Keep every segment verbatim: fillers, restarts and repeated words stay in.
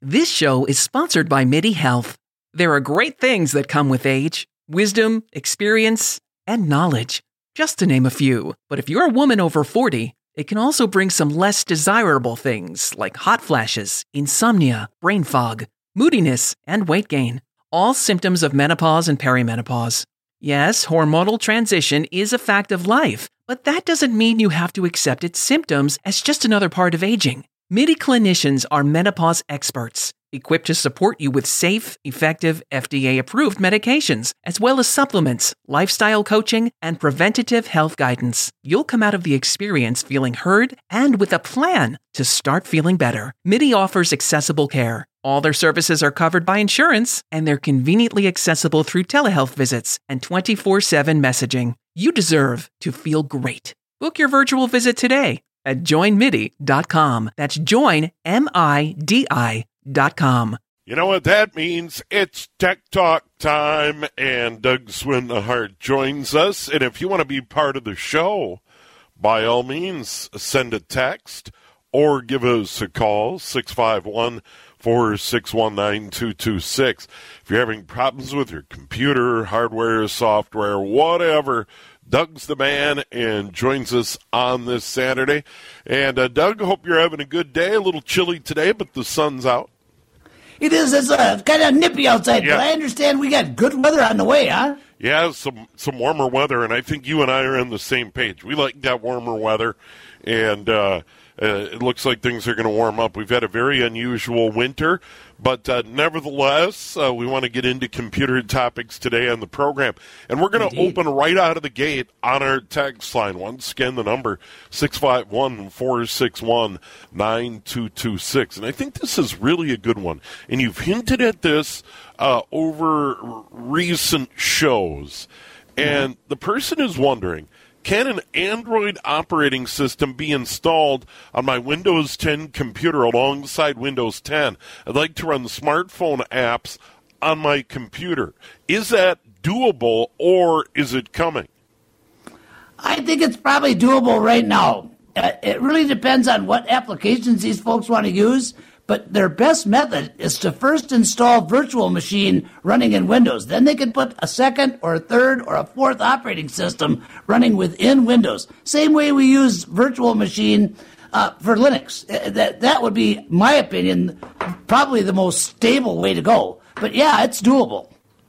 This show is sponsored by MIDI Health. There are great things that come with age, wisdom, experience, and knowledge, just to name a few. But if you're a woman over forty, it can also bring some less desirable things like hot flashes, insomnia, brain fog, moodiness, and weight gain, all symptoms of menopause and perimenopause. Yes, hormonal transition is a fact of life, but that doesn't mean you have to accept its symptoms as just another part of aging. MIDI clinicians are menopause experts, equipped to support you with safe, effective, F D A-approved medications, as well as supplements, lifestyle coaching, and preventative health guidance. You'll come out of the experience feeling heard and with a plan to start feeling better. MIDI offers accessible care. All their services are covered by insurance, and they're conveniently accessible through telehealth visits and twenty-four seven messaging. You deserve to feel great. Book your virtual visit today at join midi dot com. That's join, M I D I dot com. You know what that means? It's Tech Talk time, and Doug Swinhart joins us. And if you want to be part of the show, by all means, send a text or give us a call, six five one, four six one, nine two two six. If you're having problems with your computer, hardware, software, whatever, Doug's the man and joins us on this Saturday. And, uh, Doug, hope you're having a good day. A little chilly today, but the sun's out. It is. It's uh, kind of nippy outside, yeah. But I understand we got good weather on the way, huh? Yeah, some some warmer weather, and I think you and I are on the same page. We like that warmer weather, and uh, uh, it looks like things are going to warm up. We've had a very unusual winter, but uh, nevertheless, uh, we want to get into computer topics today on the program. And we're going to open right out of the gate on our text line. Once again, the number six five one, four six one, nine two two six. And I think this is really a good one. And you've hinted at this uh, over r- recent shows. And mm-hmm. the person is wondering, can an Android operating system be installed on my Windows ten computer alongside Windows ten? I'd like to run smartphone apps on my computer. Is that doable, or is it coming? I think it's probably doable right now. Uh, it really depends on what applications these folks want to use, but their best method is to first install Virtual Machine running in Windows. Then they can put a second or a third or a fourth operating system running within Windows. Same way we use Virtual Machine uh, for Linux. Uh, that that would be, my opinion, probably the most stable way to go. But yeah, it's doable.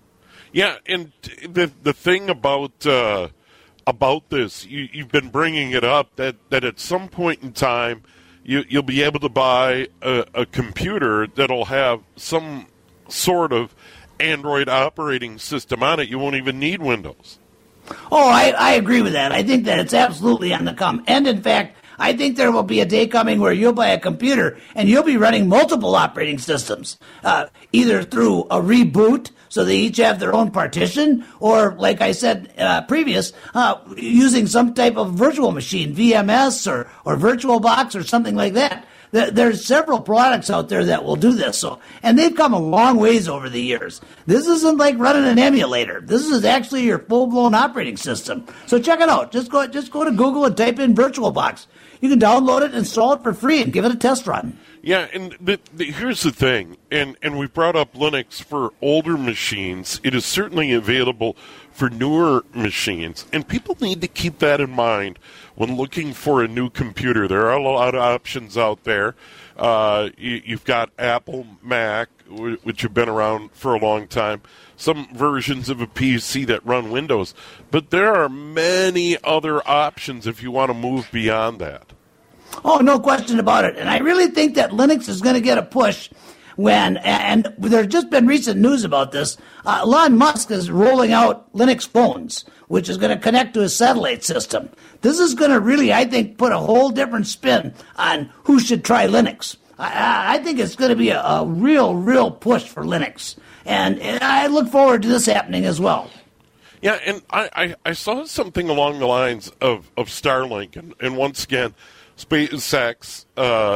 Yeah, and the the thing about uh, about this, you, you've been bringing it up, that, that at some point in time, You, you'll be able to buy a, a computer that'll have some sort of Android operating system on it. You won't even need Windows. Oh, I, I agree with that. I think that it's absolutely on the come. And, in fact, I think there will be a day coming where you'll buy a computer and you'll be running multiple operating systems, uh, either through a reboot, so they each have their own partition, or, like I said uh, previous, uh, using some type of virtual machine, V M S or, or VirtualBox or something like that. There's several products out there that will do this, so and they've come a long ways over the years. This isn't like running an emulator. This is actually your full-blown operating system. So check it out. Just go, just go to Google and type in VirtualBox. You can download it, install it for free, and give it a test run. Yeah, and the, the, here's the thing, and, and we brought up Linux for older machines. It is certainly available for newer machines, and people need to keep that in mind when looking for a new computer. There are a lot of options out there. Uh, you, you've got Apple Mac, which have been around for a long time, some versions of a P C that run Windows, but there are many other options if you want to move beyond that. Oh, no question about it. And I really think that Linux is going to get a push when, and there's just been recent news about this, uh, Elon Musk is rolling out Linux phones, which is going to connect to his satellite system. This is going to really, I think, put a whole different spin on who should try Linux. I, I think it's going to be a, a real, real push for Linux. And, and I look forward to this happening as well. Yeah, and I, I, I saw something along the lines of, of Starlink, and, and once again, SpaceX, uh,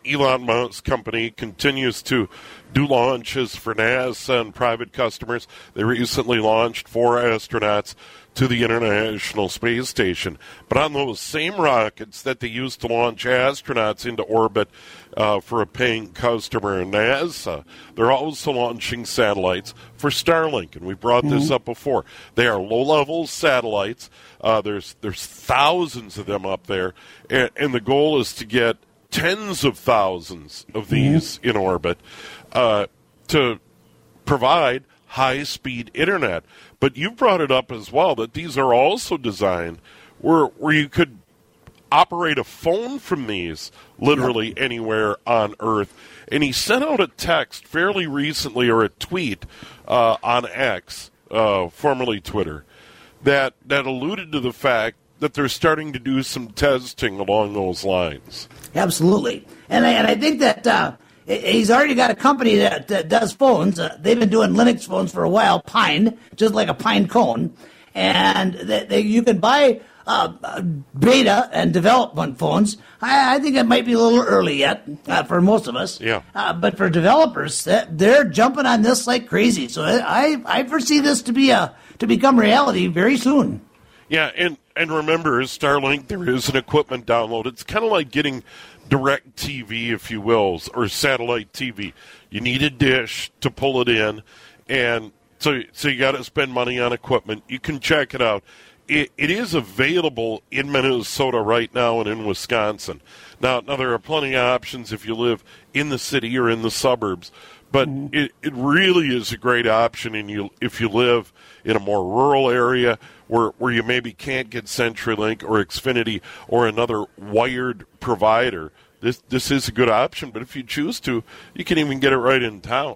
Elon Musk company continues to do launches for NASA and private customers. They recently launched four astronauts to the International Space Station. But on those same rockets that they used to launch astronauts into orbit uh, for a paying customer in NASA, they're also launching satellites for Starlink, and we brought mm-hmm. this up before. They are low-level satellites. Uh, there's there's thousands of them up there, and, and the goal is to get tens of thousands of these mm-hmm. in orbit uh, to provide high-speed internet. But you brought it up as well that these are also designed where where you could operate a phone from these literally yep. anywhere on Earth. And he sent out a text fairly recently, or a tweet uh, on X, uh, formerly Twitter, that, that alluded to the fact that they're starting to do some testing along those lines. Absolutely. And I, and I think that uh, he's already got a company that, that does phones. Uh, they've been doing Linux phones for a while, Pine, just like a pine cone. And they, they, you can buy uh, beta and development phones. I, I think it might be a little early yet uh, for most of us. Yeah. Uh, but for developers, they're jumping on this like crazy. So I, I foresee this to be a to become reality very soon. Yeah, and, and remember, Starlink, there is an equipment download. It's kind of like getting direct T V, if you will, or satellite T V. You need a dish to pull it in, and so so you got to spend money on equipment. You can check it out. It, it is available in Minnesota right now and in Wisconsin. Now, now, there are plenty of options if you live in the city or in the suburbs, but mm-hmm. it, it really is a great option in you if you live in a more rural area where, where you maybe can't get CenturyLink or Xfinity or another wired provider. This this is a good option, but if you choose to, you can even get it right in town.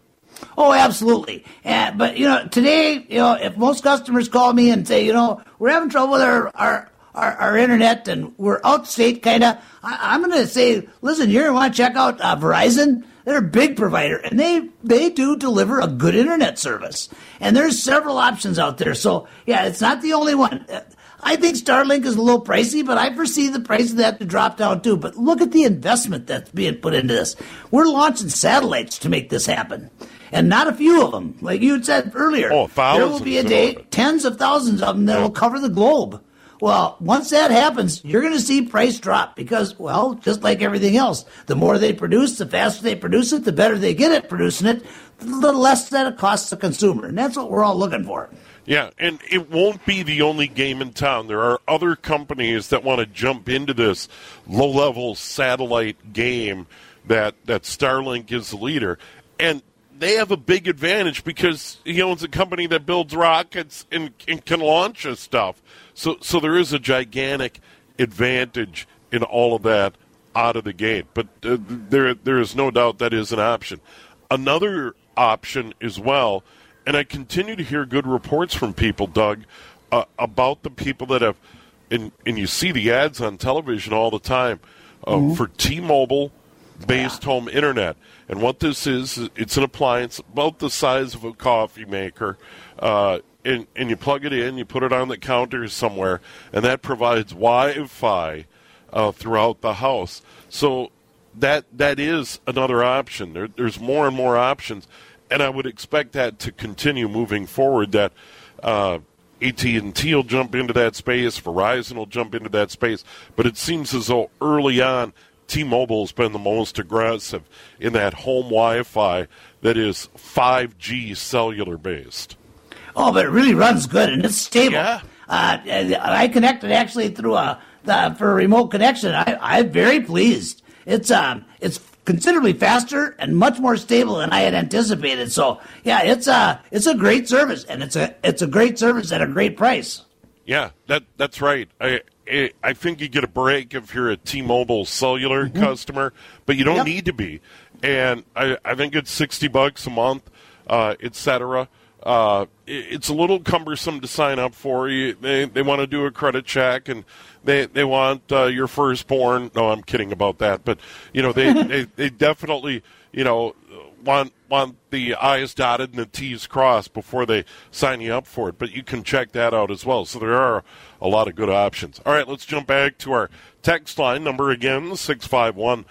Oh, absolutely. Uh, but, you know, today, you know, if most customers call me and say, you know, we're having trouble with our, our, our, our internet and we're outstate kind of, I'm going to say, listen, you're going to want to check out uh, Verizon. They're a big provider, and they, they do deliver a good internet service. And there's several options out there. So, yeah, it's not the only one. I think Starlink is a little pricey, but I foresee the price of that to drop down too. But look at the investment that's being put into this. We're launching satellites to make this happen. And not a few of them. Like you had said earlier, oh, there will be a day, tens of thousands of them that yeah. will cover the globe. Well, once that happens, you're going to see price drop because, well, just like everything else, the more they produce, the faster they produce it, the better they get at producing it, the less that it costs the consumer. And that's what we're all looking for. Yeah, and it won't be the only game in town. There are other companies that want to jump into this low-level satellite game that, that Starlink is the leader. And they have a big advantage because he owns a company that builds rockets and, and can launch this stuff. So so there is a gigantic advantage in all of that out of the gate. But uh, there there is no doubt that is an option. Another option as well, and I continue to hear good reports from people, Doug, uh, about the people that have, and, and you see the ads on television all the time, uh, mm-hmm. for T-Mobile based yeah. home internet. And what this is, it's an appliance about the size of a coffee maker, uh, and, and you plug it in, you put it on the counter somewhere, and that provides Wi-Fi uh, throughout the house. So that that is another option. There, there's more and more options, and I would expect that to continue moving forward, that uh, A T and T will jump into that space, Verizon will jump into that space, but it seems as though early on, T-Mobile's been the most aggressive in that home Wi-Fi that is five G cellular-based. Oh, but it really runs good, and it's stable. Yeah. Uh, I connected actually through a the, for a remote connection. I, I'm very pleased. It's um, it's considerably faster and much more stable than I had anticipated. So, yeah, it's a it's a great service, and it's a it's a great service at a great price. Yeah, that that's right. I I think you get a break if you're a T-Mobile cellular mm-hmm. customer, but you don't yep. need to be. And I, I think it's sixty bucks a month, uh, et cetera. Uh, it, it's a little cumbersome to sign up for. You, they they want to do a credit check, and they they want uh, your firstborn. No, I'm kidding about that. But you know, they, they, they definitely you know want want the I's dotted and the T's crossed before they sign you up for it. But you can check that out as well. So there are a lot of good options. All right, let's jump back to our text line number again, six five one,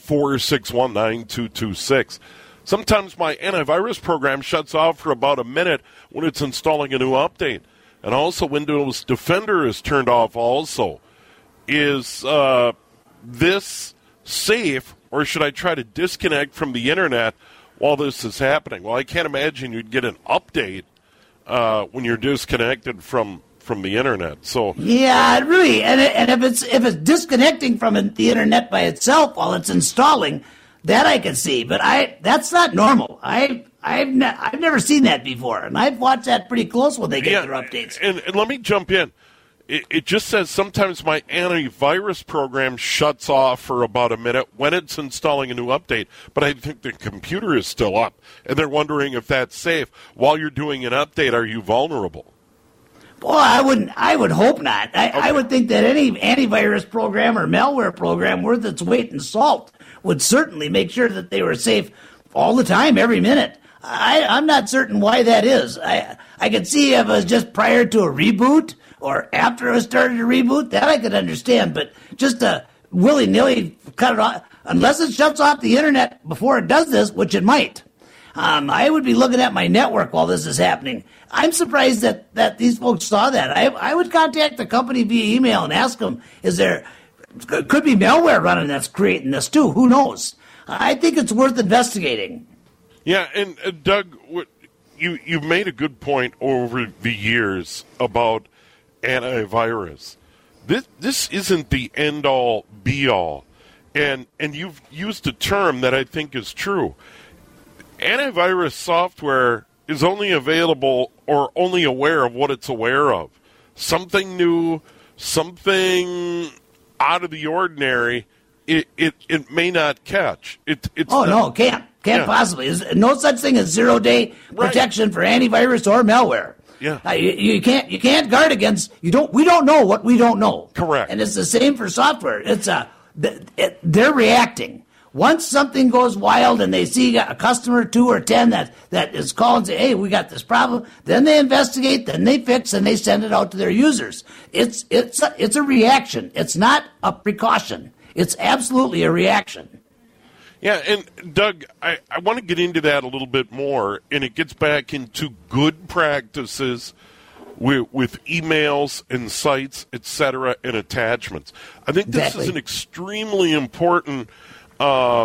four six one, nine two two six. Sometimes my antivirus program shuts off for about a minute when it's installing a new update. And also Windows Defender is turned off also. Is uh, this safe, or should I try to disconnect from the Internet while this is happening? Well, I can't imagine you'd get an update uh, when you're disconnected from, from the Internet. So yeah, really, and and if it's if it's disconnecting from the Internet by itself while it's installing, that I can see. But I that's not normal. I I've ne- I've never seen that before, and I've watched that pretty close when they get yeah, their updates. And, and let me jump in. It, it just says sometimes my antivirus program shuts off for about a minute when it's installing a new update, but I think the computer is still up, and they're wondering if that's safe. While you're doing an update, are you vulnerable? Well, I wouldn't. I would hope not. I, Okay. I would think that any antivirus program or malware program worth its weight in salt would certainly make sure that they were safe all the time, every minute. I, I'm not certain why that is. I I could see if it was just prior to a reboot or after it started a reboot, that I could understand. But just to willy-nilly cut it off, unless it shuts off the Internet before it does this, which it might, um, I would be looking at my network while this is happening. I'm surprised that, that these folks saw that. I, I would contact the company via email and ask them, is there, could be malware running that's creating this too. Who knows? I think it's worth investigating. Yeah, and uh, Doug, what, you you've made a good point over the years about antivirus. This this isn't the end all be all, and and you've used a term that I think is true. Antivirus software is only available or only aware of what it's aware of. Something new, something out of the ordinary, it it, it may not catch. It it's Oh, not, no, can't. Can't Yeah. possibly. There's no such thing as zero-day Right. protection for antivirus or malware. Yeah. Uh, you, you can't. You can't guard against. You don't. We don't know what we don't know. Correct. And it's the same for software. It's a. th- It, they're reacting. Once something goes wild and they see a customer, two or ten that that is calling and say, "Hey, we got this problem," then they investigate, then they fix, and they send it out to their users. It's it's a, it's a reaction. It's not a precaution. It's absolutely a reaction. Yeah, and Doug, I, I want to get into that a little bit more, and it gets back into good practices with, with emails and sites, et cetera, and attachments. I think this Exactly. is an extremely important uh,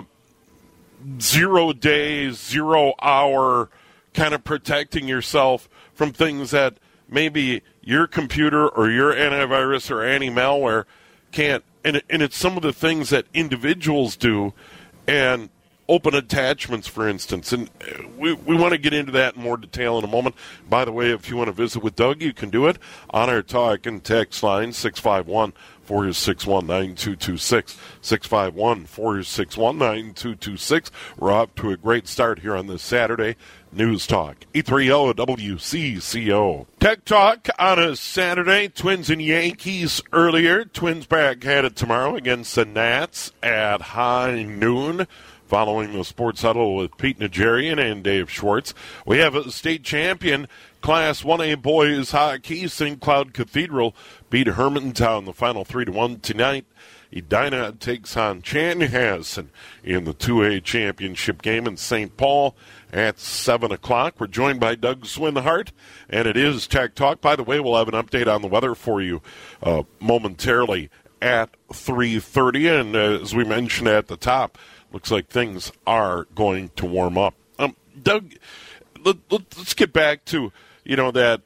zero-day, zero-hour kind of protecting yourself from things that maybe your computer or your antivirus or anti-malware can't. And, and it's some of the things that individuals do, and open attachments, for instance. And we, we want to get into that in more detail in a moment. By the way, if you want to visit with Doug, you can do it on our talk and text line, six five one, four six one, nine two two six, six five one, four six one, nine two two six. We're off to a great start here on this Saturday. News Talk, E three O W C C O. Tech Talk on a Saturday. Twins and Yankees earlier. Twins back at it tomorrow against the Nats at high noon. Following the Sports Huddle with Pete Najarian and Dave Schwartz. We have a state champion, Class one A boys hockey. Saint Cloud Cathedral beat Hermantown the final three to one tonight. Edina takes on Chanhassen in the two A championship game in Saint Paul at seven o'clock. We're joined by Doug Swinhart, and it is Tech Talk. By the way, we'll have an update on the weather for you uh, momentarily at three thirty. And uh, as we mentioned at the top, looks like things are going to warm up. Um, Doug, let, let, let's get back to, you know, that,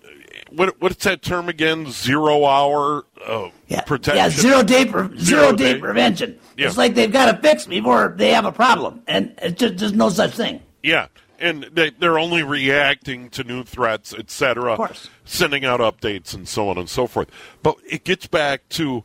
what what's that term again? Zero hour uh, Yeah, protection? yeah, zero day, pre- zero, Zero day, day. prevention. Yeah. It's like they've got to fix before they have a problem, and it's just, there's no such thing. Yeah, and they, they're only reacting to new threats, et cetera, Of course. sending out updates and so on and so forth. But it gets back to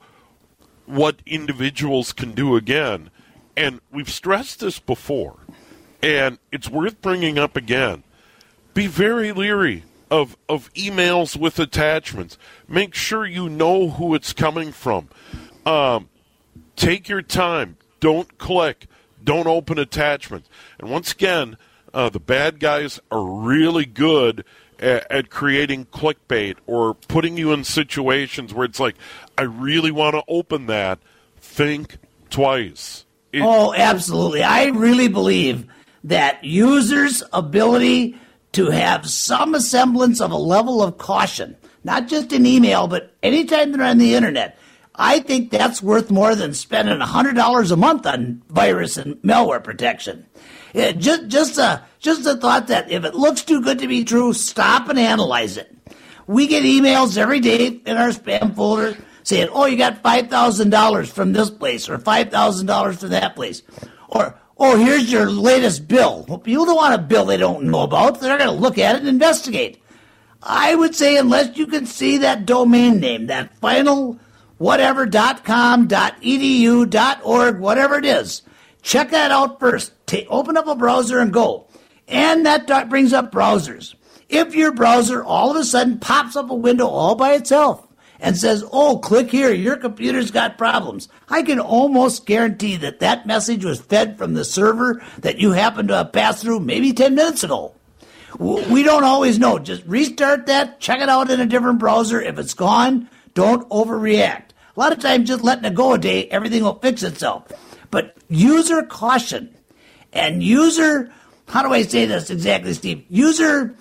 what individuals can do again. And we've stressed this before, and it's worth bringing up again. Be very leery of, of emails with attachments. Make sure you know who it's coming from. Um, take your time. Don't click. Don't open attachments. And once again, uh, the bad guys are really good at, at creating clickbait or putting you in situations where it's like, I really want to open that. Think twice. It, oh, absolutely. I really believe that users' ability to have some semblance of a level of caution, not just in email, but anytime they're on the internet, I think that's worth more than spending one hundred dollars a month on virus and malware protection. It, just, just, a, just a thought that if it looks too good to be true, stop and analyze it. We get emails every day in our spam folder saying, oh, you got five thousand dollars from this place or five thousand dollars from that place. Or, oh, here's your latest bill. Well, people don't want a bill they don't know about. They're going to look at it and investigate. I would say unless you can see that domain name, that final whatever dot com dot e d u dot org, whatever it is, check that out first. Take, open up a browser and go. And that dot brings up browsers. If your browser all of a sudden pops up a window all by itself and says, oh, click here, your computer's got problems, I can almost guarantee that that message was fed from the server that you happened to have passed through maybe ten minutes ago. We don't always know. Just restart that, check it out in a different browser. If it's gone, don't overreact. A lot of times just letting it go a day, everything will fix itself. But user caution and user, how do I say this exactly, Steve? User,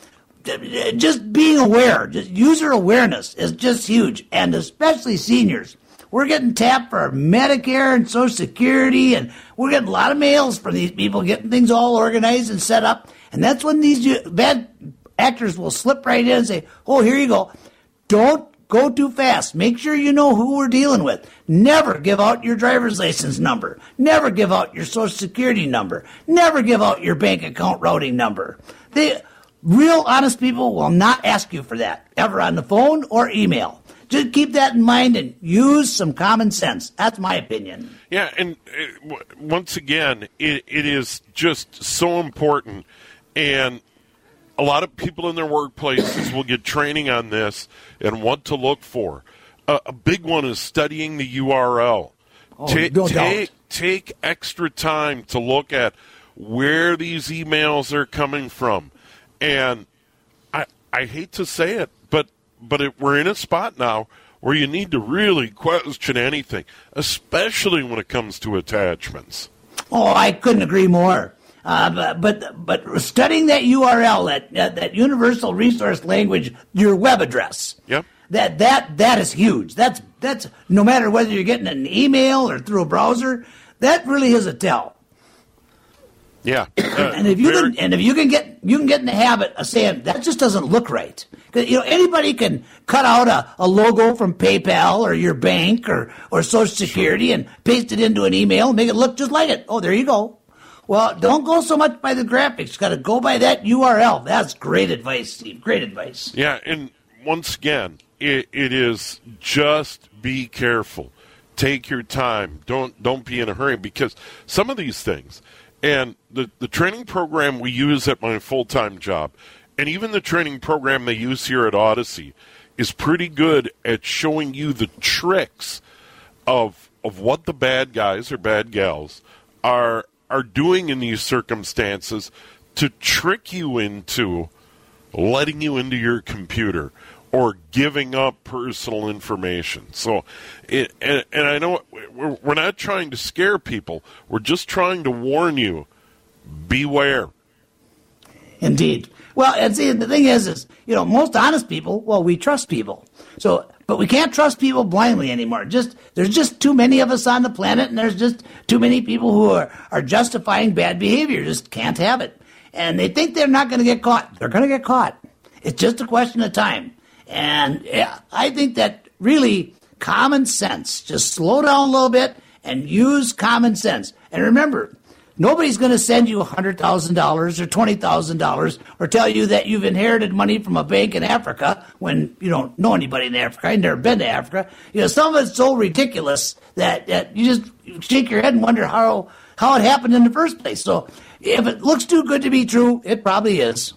just being aware, just user awareness is just huge, and especially seniors. We're getting tapped for Medicare and Social Security, and we're getting a lot of mails from these people getting things all organized and set up. And that's when these bad actors will slip right in and say, oh, here you go. Don't go too fast. Make sure you know who we're dealing with. Never give out your driver's license number. Never give out your Social Security number. Never give out your bank account routing number. They, real honest people will not ask you for that, ever on the phone or email. Just keep that in mind and use some common sense. That's my opinion. Yeah, and uh, once again, it, it is just so important. And a lot of people in their workplaces will get training on this and what to look for. Uh, a big one is studying the U R L. Oh, Ta- no take, doubt. take extra time to look at where these emails are coming from. And I I hate to say it, but but it, we're in a spot now where you need to really question anything, especially when it comes to attachments. Oh, I couldn't agree more. Uh, but but studying that U R L, that uh, that universal resource language, your web address. Yep. That that that is huge. That's that's no matter whether you're getting an email or through a browser, that really is a tell. Yeah. Uh, and if you very- can and if you can get you can get in the habit of saying that just doesn't look right. 'Cause, you know, anybody can cut out a, a logo from PayPal or your bank or, or Social Security and paste it into an email and make it look just like it. Oh, there you go. Well, don't go so much by the graphics. Got to go by that U R L. That's great advice, Steve. Great advice. Yeah, and once again, it, it is just be careful. Take your time. Don't don't be in a hurry, because some of these things, and the, the training program we use at my full-time job, and even the training program they use here at Odyssey, is pretty good at showing you the tricks of of what the bad guys or bad gals are are doing in these circumstances to trick you into letting you into your computer or giving up personal information. So, it, and, and I know we're, we're not trying to scare people. We're just trying to warn you, beware. Indeed. Well, and see, the thing is, is, you know, most honest people, well, we trust people. So, but we can't trust people blindly anymore. Just, there's just too many of us on the planet, and there's just too many people who are, are justifying bad behavior. Just can't have it. And they think they're not going to get caught. They're going to get caught. It's just a question of time. And yeah, I think that really common sense, just slow down a little bit and use common sense. And remember, nobody's going to send you one hundred thousand dollars or twenty thousand dollars or tell you that you've inherited money from a bank in Africa when you don't know anybody in Africa. I've never been to Africa. You know, some of it's so ridiculous that, that you just shake your head and wonder how, how it happened in the first place. So if it looks too good to be true, it probably is.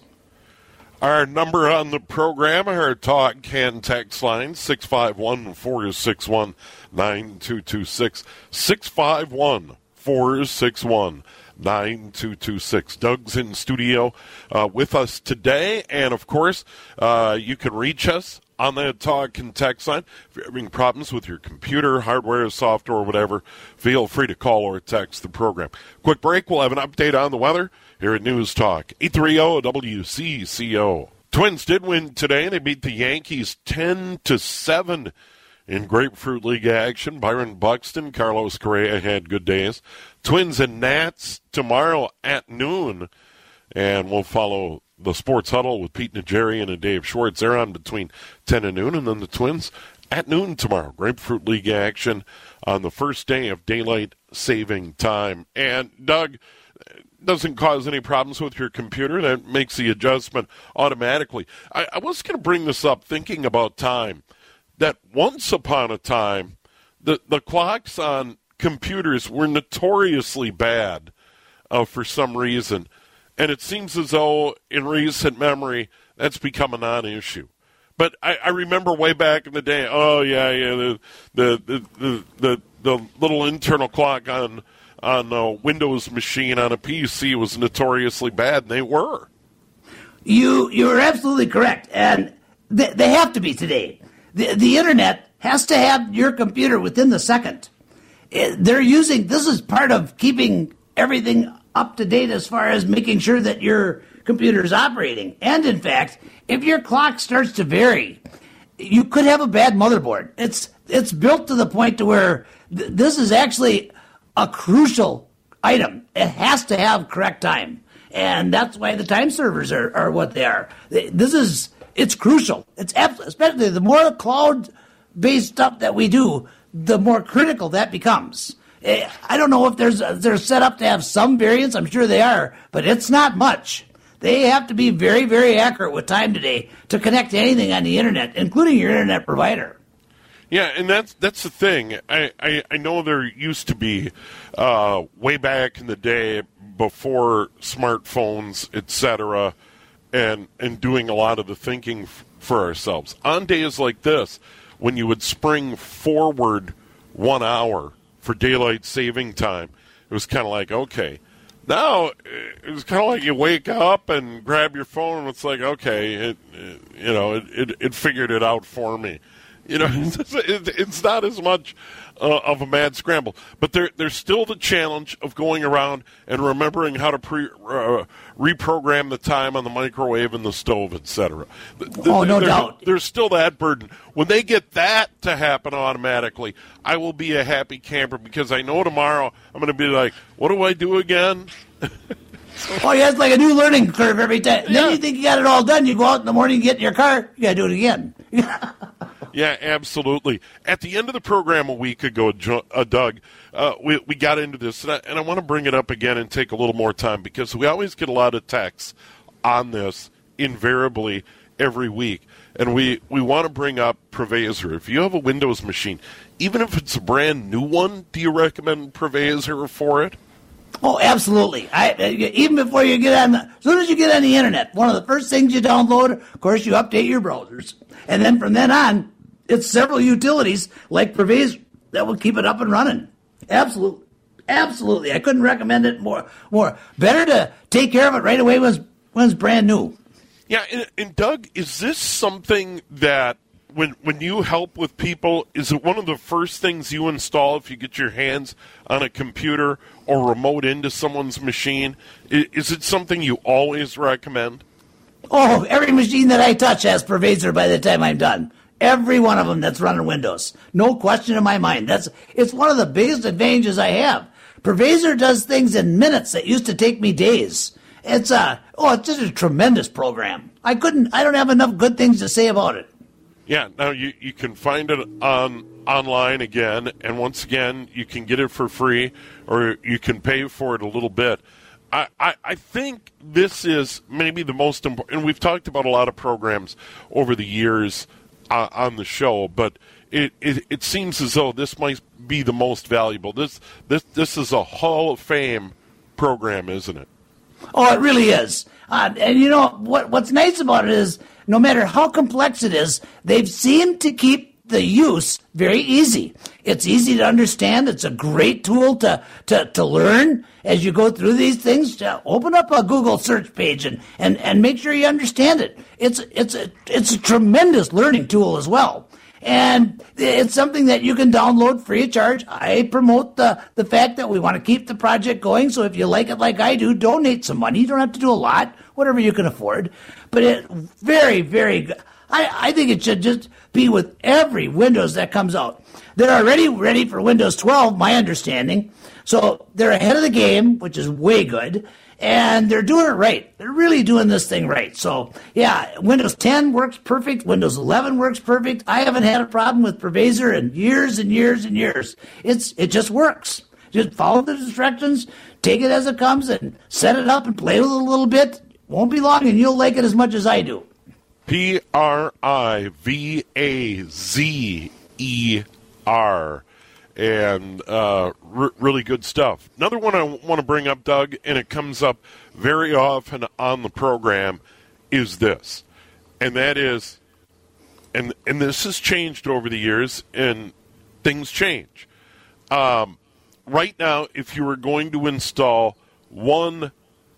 Our number on the program, our talk can text line, six five one, four six one, nine two two six, six five one, four six one, nine two two six. Doug's in studio uh, with us today, and of course, uh, you can reach us on that talk and text line. If you're having problems with your computer, hardware, software, whatever, feel free to call or text the program. Quick break. We'll have an update on the weather here at News Talk eight thirty W C C O. Twins did win today. They beat the Yankees ten to seven in Grapefruit League action. Byron Buxton, Carlos Correa had good days. Twins and Nats tomorrow at noon. And we'll follow the Sports Huddle with Pete Najarian and Dave Schwartz. They're on between ten and noon. And then the Twins at noon tomorrow. Grapefruit League action on the first day of daylight saving time. And, Doug, doesn't cause any problems with your computer. That makes the adjustment automatically. I, I was going to bring this up thinking about time. That once upon a time, the, the clocks on computers were notoriously bad uh, for some reason. And it seems as though in recent memory that's become a non-issue. But I, I remember way back in the day, oh, yeah, yeah, the the the, the, the, the little internal clock on on a Windows machine on a P C was notoriously bad, and they were. You you are absolutely correct, and they, they have to be today. The, the Internet has to have your computer within the second. It, they're using, this is part of keeping everything up to date as far as making sure that your computer is operating. And in fact, if your clock starts to vary, you could have a bad motherboard. It's it's built to the point to where th- this is actually a crucial item. It has to have correct time. And that's why the time servers are, are what they are. This is, it's crucial. It's abs- especially the more cloud-based stuff that we do, the more critical that becomes. I don't know if there's they're set up to have some variance. I'm sure they are, but it's not much. They have to be very, very accurate with time today to connect to anything on the Internet, including your Internet provider. Yeah, and that's that's the thing. I, I, I know there used to be, uh, way back in the day, before smartphones, et cetera, and, and doing a lot of the thinking f- for ourselves. On days like this, when you would spring forward one hour for daylight saving time, it was kind of like, okay. Now, it was kind of like you wake up and grab your phone, and it's like, okay, it, it, you know, it, it, it figured it out for me. You know, it's, it's not as much uh, of a mad scramble. But there, there's still the challenge of going around and remembering how to pre, uh, reprogram the time on the microwave and the stove, et cetera. Oh, no there's, doubt. There's still that burden. When they get that to happen automatically, I will be a happy camper because I know tomorrow I'm going to be like, what do I do again? Oh, yeah, it's like a new learning curve every time. Yeah. Then you think you got it all done. You go out in the morning, get in your car, you got to do it again. Yeah, absolutely. At the end of the program a week ago, uh, Doug, uh, we, we got into this, and I, and I want to bring it up again and take a little more time because we always get a lot of texts on this invariably every week. And we, we want to bring up Prevazer. If you have a Windows machine, even if it's a brand new one, do you recommend Prevazer for it? Oh, absolutely. I, even before you get on, the, as soon as you get on the Internet, one of the first things you download, of course, you update your browsers. And then from then on, it's several utilities like Prevazer that will keep it up and running. Absolutely. Absolutely. I couldn't recommend it more. More. Better to take care of it right away when it's, when it's brand new. Yeah, and, and Doug, is this something that when when you help with people, is it one of the first things you install if you get your hands on a computer or remote into someone's machine? Is, is it something you always recommend? Oh, every machine that I touch has Prevazer by the time I'm done. Every one of them that's running Windows. No question in my mind. That's it's one of the biggest advantages I have. Prevazer does things in minutes that used to take me days. It's a oh, it's just a tremendous program. I couldn't I don't have enough good things to say about it. Yeah, now you, you can find it on online again, and once again, you can get it for free, or you can pay for it a little bit. I, I, I think this is maybe the most important, and we've talked about a lot of programs over the years uh, on the show, but it, it, it seems as though this might be the most valuable. This this this is a Hall of Fame program, isn't it? Oh, it really is. Uh, and you know, what what's nice about it is no matter how complex it is, they've seemed to keep the use very easy. It's easy to understand. It's a great tool to, to, to learn as you go through these things. Uh, open up a Google search page and, and, and make sure you understand it. It's, it's, a, it's a tremendous learning tool as well. And it's something that you can download free of charge. I promote the, the fact that we want to keep the project going. So if you like it like I do, donate some money. You don't have to do a lot, whatever you can afford. But it very, very good. I, I think it should just be with every Windows that comes out. They're already ready for Windows twelve, my understanding. So they're ahead of the game, which is way good. And they're doing it right. They're really doing this thing right. So, yeah, Windows ten works perfect. Windows eleven works perfect. I haven't had a problem with Pervasor in years and years and years. It's It just works. Just follow the instructions, take it as it comes, and set it up and play with it a little bit. Won't be long, and you'll like it as much as I do. P R I V A Z E R. And uh, r- really good stuff. Another one I want to bring up, Doug, and it comes up very often on the program, is this. And that is, and and this has changed over the years, and things change. Um, right now, if you were going to install one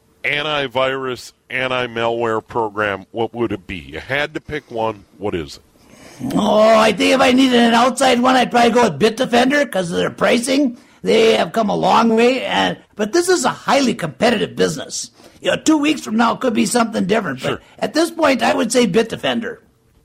antivirus, anti-malware program, what would it be? You had to pick one. What is it? Oh, I think if I needed an outside one, I'd probably go with Bitdefender because of their pricing. They have come a long way, and but this is a highly competitive business. You know, two weeks from now could be something different. Sure. But at this point, I would say Bitdefender.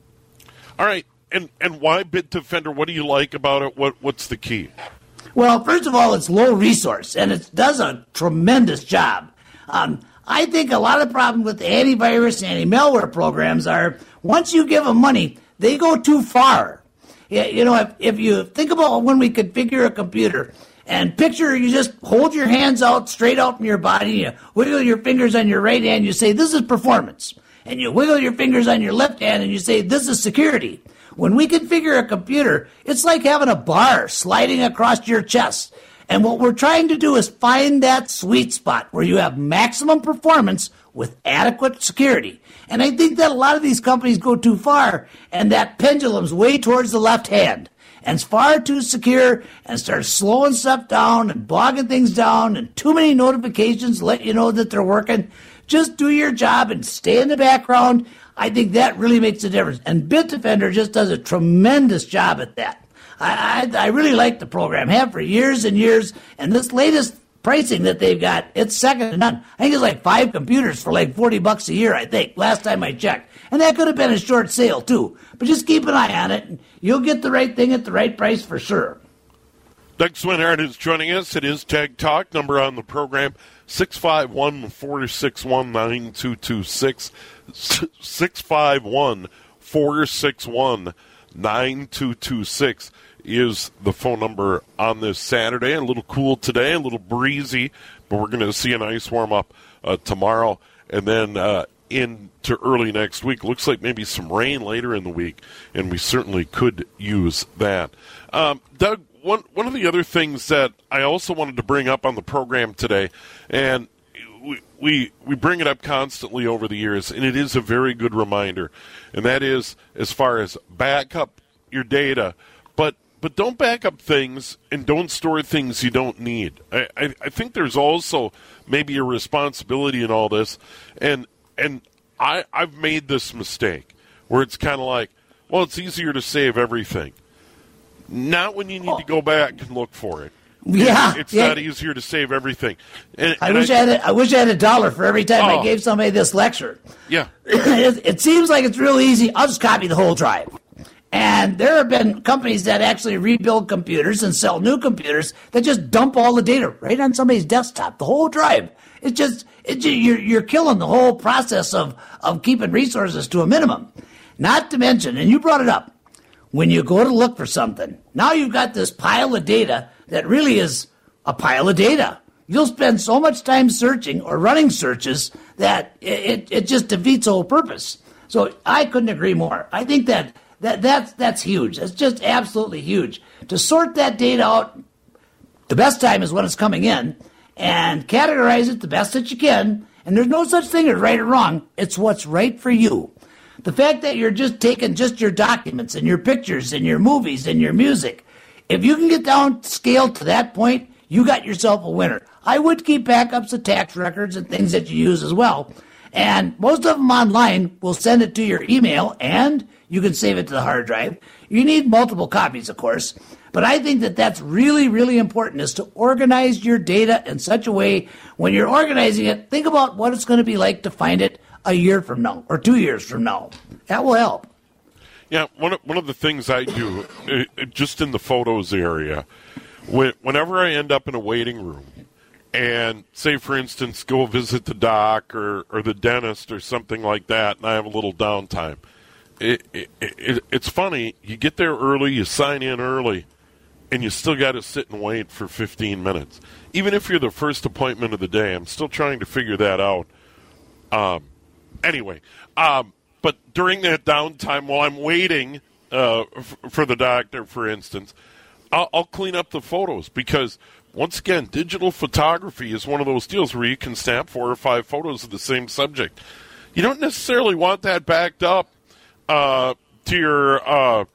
All right, and and why Bitdefender? What do you like about it? What what's the key? Well, first of all, it's low resource, and it does a tremendous job. Um, I think a lot of the problem with the antivirus and anti-malware programs are once you give them money, they go too far. You know, if, if you think about when we configure a computer and picture you just hold your hands out straight out from your body, you wiggle your fingers on your right hand, you say, this is performance. And you wiggle your fingers on your left hand and you say, this is security. When we configure a computer, it's like having a bar sliding across your chest. And what we're trying to do is find that sweet spot where you have maximum performance with adequate security. And I think that a lot of these companies go too far, and that pendulum's way towards the left hand. And it's far too secure and starts slowing stuff down and bogging things down and too many notifications let you know that they're working. Just do your job and stay in the background. I think that really makes a difference. And Bitdefender just does a tremendous job at that. I, I, I really like the program, have for years and years, and this latest pricing that they've got, it's second to none. I think it's like five computers for like forty bucks a year, I think, last time I checked. And that could have been a short sale, too. But just keep an eye on it, and you'll get the right thing at the right price for sure. Doug Swinehart is joining us. It is Tag Talk. Number on the program, six five one, four six one, nine two two six, six five one, four six one, nine two two six is the phone number on this Saturday. A little cool today, a little breezy, but we're going to see a nice warm-up uh, tomorrow. And then uh, into early next week, looks like maybe some rain later in the week, and we certainly could use that. Um, Doug, one, one of the other things that I also wanted to bring up on the program today, and we, we, we bring it up constantly over the years, and it is a very good reminder, and that is as far as back up your data, but But don't back up things and don't store things you don't need. I, I, I think there's also maybe a responsibility in all this. And and I, I've made this mistake where it's kind of like, well, it's easier to save everything. Not when you need to go back and look for it. Yeah. It's, it's yeah. not easier to save everything. And, I, and wish I, I, had a, I wish I had a dollar for every time oh. I gave somebody this lecture. Yeah. it, it seems like it's real easy. I'll just copy the whole drive. And there have been companies that actually rebuild computers and sell new computers that just dump all the data right on somebody's desktop, the whole drive. It's just, it just you're, you're killing the whole process of, of keeping resources to a minimum. Not to mention, and you brought it up, when you go to look for something, now you've got this pile of data that really is a pile of data. You'll spend so much time searching or running searches that it, it, it just defeats the whole purpose. So I couldn't agree more. I think that That that's that's huge. That's just absolutely huge. To sort that data out, the best time is when it's coming in, and categorize it the best that you can. And there's no such thing as right or wrong. It's what's right for you. The fact that you're just taking just your documents and your pictures and your movies and your music, if you can get down scale to that point, you got yourself a winner. I would keep backups of tax records and things that you use as well. And most of them online will send it to your email, and you can save it to the hard drive. You need multiple copies, of course. But I think that that's really, really important, is to organize your data in such a way, when you're organizing it, think about what it's going to be like to find it a year from now or two years from now. That will help. Yeah, one of, one of the things I do, uh, just in the photos area, when, whenever I end up in a waiting room, and say, for instance, go visit the doc or, or the dentist or something like that, and I have a little downtime, it, it, it, it's funny. You get there early, you sign in early, and you still got to sit and wait for fifteen minutes. Even if you're the first appointment of the day, I'm still trying to figure that out. Um, anyway, um, but during that downtime, while I'm waiting uh, f- for the doctor, for instance, I'll, I'll clean up the photos because, once again, digital photography is one of those deals where you can snap four or five photos of the same subject. You don't necessarily want that backed up uh, to your uh,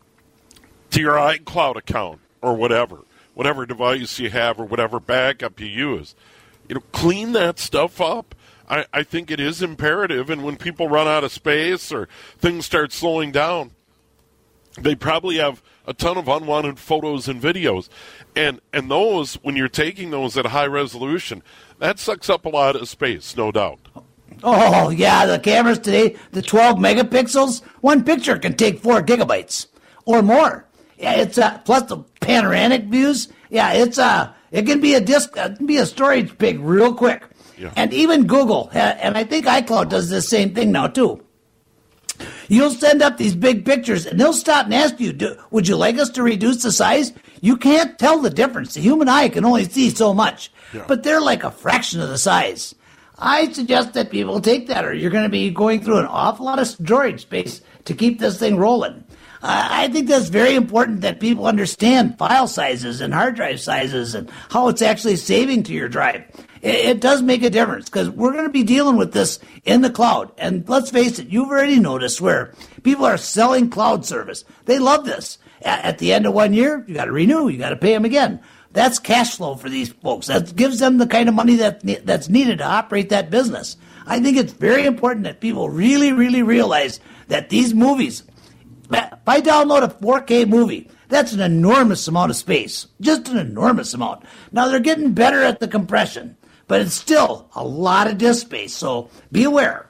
to your iCloud account or whatever, whatever device you have or whatever backup you use. You know, clean that stuff up. I, I think it is imperative, and when people run out of space or things start slowing down, they probably have a ton of unwanted photos and videos. And and those, when you're taking those at high resolution, that sucks up a lot of space, no doubt. Oh, yeah, the cameras today, the twelve megapixels, one picture can take four gigabytes or more. Yeah, it's uh, plus the panoramic views. Yeah, it's uh, it can be a disk, it can be a storage pig real quick. Yeah. And even Google, and I think iCloud does the same thing now too. You'll send up these big pictures, and they'll stop and ask you, Do, would you like us to reduce the size? You can't tell the difference. The human eye can only see so much, yeah. But they're like a fraction of the size. I suggest that people take that, or you're going to be going through an awful lot of storage space to keep this thing rolling. Uh, I think that's very important that people understand file sizes and hard drive sizes and how it's actually saving to your drive. It, it does make a difference, because we're going to be dealing with this in the cloud. And let's face it, you've already noticed where people are selling cloud service. They love this. At, at the end of one year, you got to renew, you got to pay them again. That's cash flow for these folks. That gives them the kind of money that that's needed to operate that business. I think it's very important that people really, really realize that these movies, if I download a four K movie, that's an enormous amount of space, just an enormous amount. Now, they're getting better at the compression, but it's still a lot of disk space, so be aware.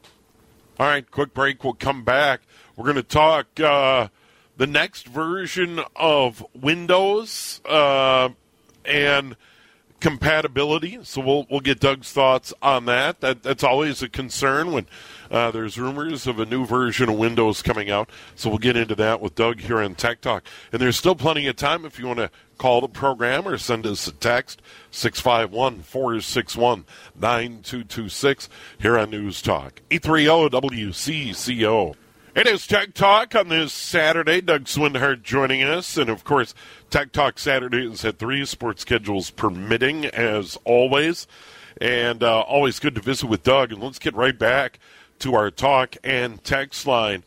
All right, quick break. We'll come back. We're going to talk uh, the next version of Windows uh, and compatibility. So we'll we'll get Doug's thoughts on that. That that's always a concern when uh, there's rumors of a new version of Windows coming out. So we'll get into that with Doug here on Tech Talk. And there's still plenty of time if you want to call the program or send us a text, six five one, four six one, nine two two six, here on News Talk, eight three zero W C C O. It is Tech Talk on this Saturday. Doug Swindhart joining us. And, of course, Tech Talk Saturdays at three, sports schedules permitting, as always. And uh, always good to visit with Doug. And let's get right back to our talk and text line.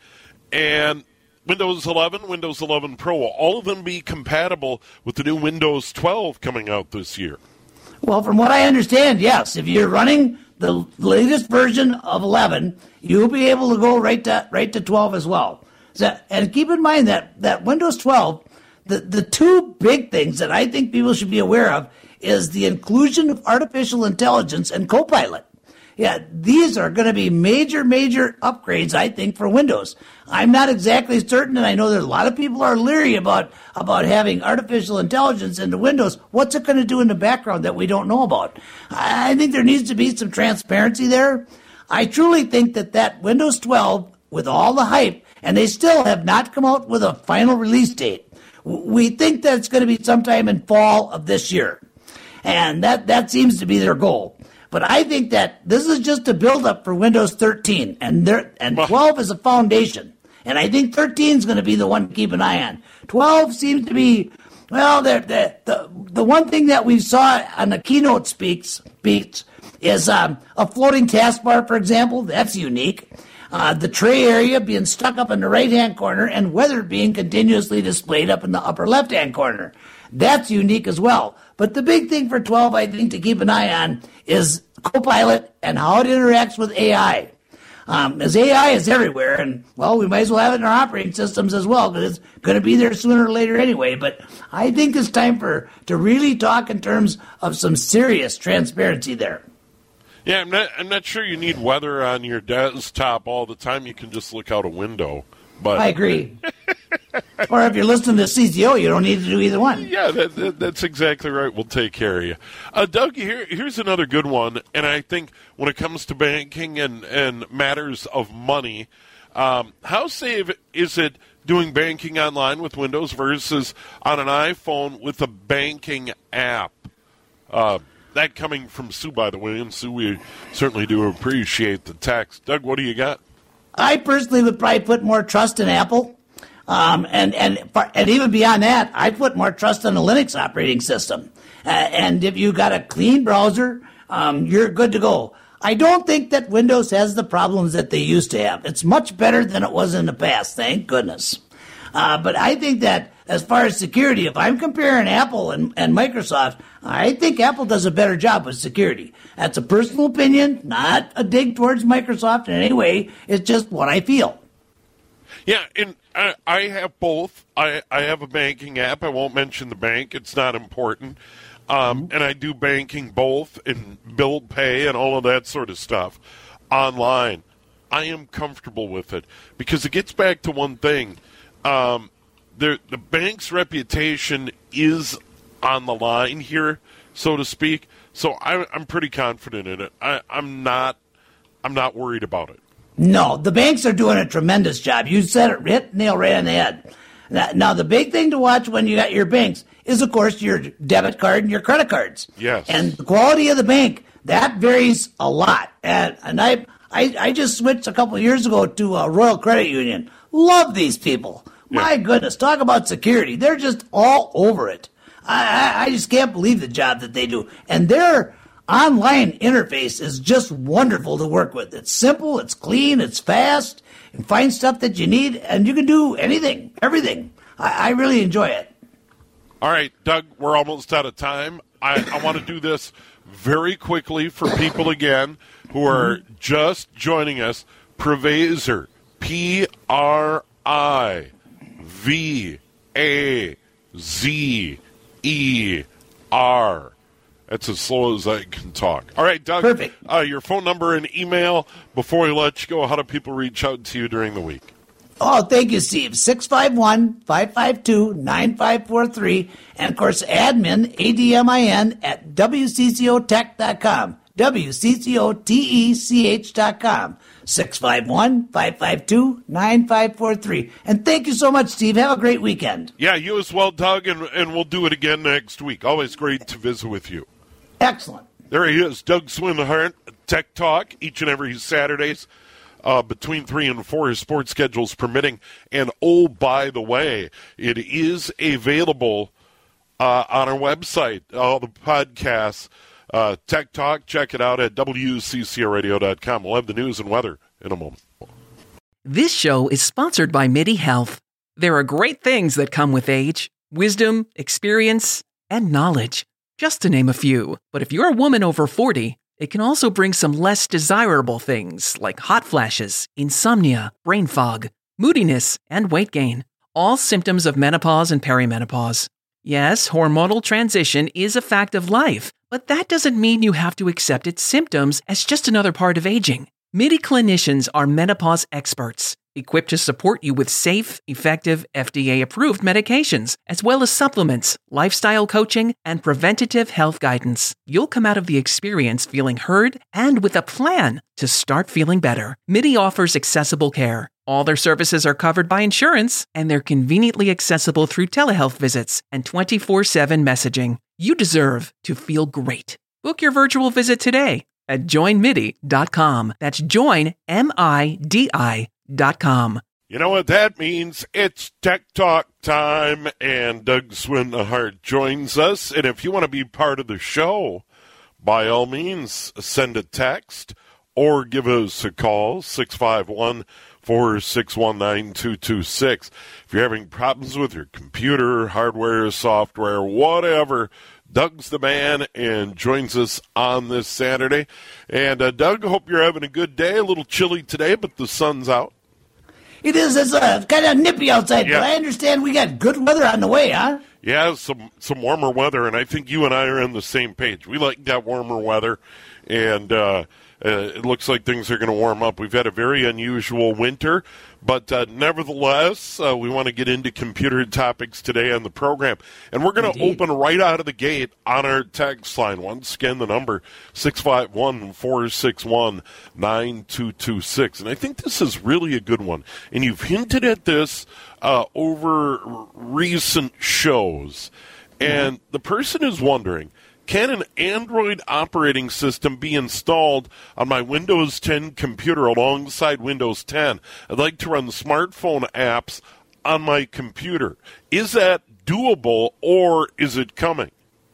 And Windows eleven, Windows eleven Pro, will all of them be compatible with the new Windows twelve coming out this year? Well, from what I understand, yes. If you're running the latest version of eleven, you'll be able to go right to right to twelve as well. So, and keep in mind that, that Windows twelve, the, the two big things that I think people should be aware of is the inclusion of artificial intelligence and Copilot. Yeah, these are going to be major, major upgrades, I think, for Windows. I'm not exactly certain, and I know there's a lot of people are leery about, about having artificial intelligence into Windows. What's it going to do in the background that we don't know about? I think there needs to be some transparency there. I truly think that that Windows twelve, with all the hype, and they still have not come out with a final release date, we think that it's going to be sometime in fall of this year. And that, that seems to be their goal. But I think that this is just a build-up for Windows thirteen, and there, and twelve is a foundation. And I think thirteen is going to be the one to keep an eye on. twelve seems to be, well, the the the, the one thing that we saw on the keynote speaks, speaks is um, a floating taskbar, for example. That's unique. uh, the tray area being stuck up in the right-hand corner, and weather being continuously displayed up in the upper left-hand corner. That's unique as well. But the big thing for twelve, I think, to keep an eye on is Copilot and how it interacts with A I. Um, as A I is everywhere, and, well, we might as well have it in our operating systems as well, because it's going to be there sooner or later anyway. But I think it's time for to really talk in terms of some serious transparency there. Yeah, I'm not, I'm not sure you need weather on your desktop all the time. You can just look out a window. But I agree. Or if you're listening to C C O, you don't need to do either one. Yeah, that, that, that's exactly right. We'll take care of you. Uh, Doug, here, here's another good one. And I think when it comes to banking and, and matters of money, um, how safe is it doing banking online with Windows versus on an iPhone with a banking app? Uh, that coming from Sue, by the way. And Sue, we certainly do appreciate the text. Doug, what do you got? I personally would probably put more trust in Apple. Um, and, and, and even beyond that, I put more trust in the Linux operating system. Uh, and if you got a clean browser, um, you're good to go. I don't think that Windows has the problems that they used to have. It's much better than it was in the past, thank goodness. Uh, but I think that as far as security, if I'm comparing Apple and, and Microsoft, I think Apple does a better job with security. That's a personal opinion, not a dig towards Microsoft in any way. It's just what I feel. Yeah, and I, I have both. I, I have a banking app. I won't mention the bank. It's not important. Um, and I do banking both in bill pay and all of that sort of stuff online. I am comfortable with it because it gets back to one thing. Um, the, the bank's reputation is on the line here, so to speak. So I, I'm pretty confident in it. I, I'm not. I'm not worried about it. No, the banks are doing a tremendous job. You said it, hit nail right on the head. Now, now, the big thing to watch when you got your banks is, of course, your debit card and your credit cards. Yes. And the quality of the bank, that varies a lot. And, and I, I I just switched a couple of years ago to a Royal Credit Union. Love these people. Yeah. My goodness, talk about security. They're just all over it. I, I, I just can't believe the job that they do. And their online interface is just wonderful to work with. It's simple, it's clean, it's fast. You find stuff that you need, and you can do anything, everything. I, I really enjoy it. All right, Doug, we're almost out of time. I, I want to do this very quickly for people, again, who are just joining us. Privazer, P R I V A Z E R. That's as slow as I can talk. All right, Doug. Perfect. Uh, your phone number and email before we let you go. How do people reach out to you during the week? Oh, thank you, Steve. six five one, five five two, nine five four three. And, of course, admin, A D M I N, at W C C O tech dot com. W C C O T E C H dot com. six five one, five five two, nine five four three. And thank you so much, Steve. Have a great weekend. Yeah, you as well, Doug, and, and we'll do it again next week. Always great to visit with you. Excellent. There he is, Doug Swinhart, Tech Talk, each and every Saturdays uh, between three and four, his sports schedules permitting. And, oh, by the way, it is available uh, on our website, all the podcasts, uh, Tech Talk. Check it out at W C C O radio dot com. We'll have the news and weather in a moment. This show is sponsored by MIDI Health. There are great things that come with age, wisdom, experience, and knowledge, just to name a few. But if you're a woman over forty, it can also bring some less desirable things like hot flashes, insomnia, brain fog, moodiness, and weight gain. All symptoms of menopause and perimenopause. Yes, hormonal transition is a fact of life, but that doesn't mean you have to accept its symptoms as just another part of aging. MIDI clinicians are menopause experts, equipped to support you with safe, effective, F D A-approved medications, as well as supplements, lifestyle coaching, and preventative health guidance. You'll come out of the experience feeling heard and with a plan to start feeling better. MIDI offers accessible care. All their services are covered by insurance, and they're conveniently accessible through telehealth visits and twenty-four seven messaging. You deserve to feel great. Book your virtual visit today at join midi dot com. That's join, M I D I dot com. You know what that means? It's Tech Talk time, and Doug Swinhart joins us. And if you want to be part of the show, by all means, send a text or give us a call, six five one, four six one, nine two two six. If you're having problems with your computer, hardware, software, whatever, Doug's the man and joins us on this Saturday. And, uh, Doug, hope you're having a good day. A little chilly today, but the sun's out. It is. It's uh, kind of nippy outside, Yeah. but I understand we got good weather on the way, huh? Yeah, some some warmer weather, and I think you and I are on the same page. We like that warmer weather, and uh, uh, it looks like things are going to warm up. We've had a very unusual winter, but uh, nevertheless, uh, we want to get into computer topics today on the program. And we're going to open right out of the gate on our text line. Once again, the number six five one, four six one, nine two two six. And I think this is really a good one. And you've hinted at this uh, over r- recent shows. And mm-hmm. the person is wondering, can an Android operating system be installed on my Windows ten computer alongside Windows ten? I'd like to run smartphone apps on my computer. Is that doable, or is it coming?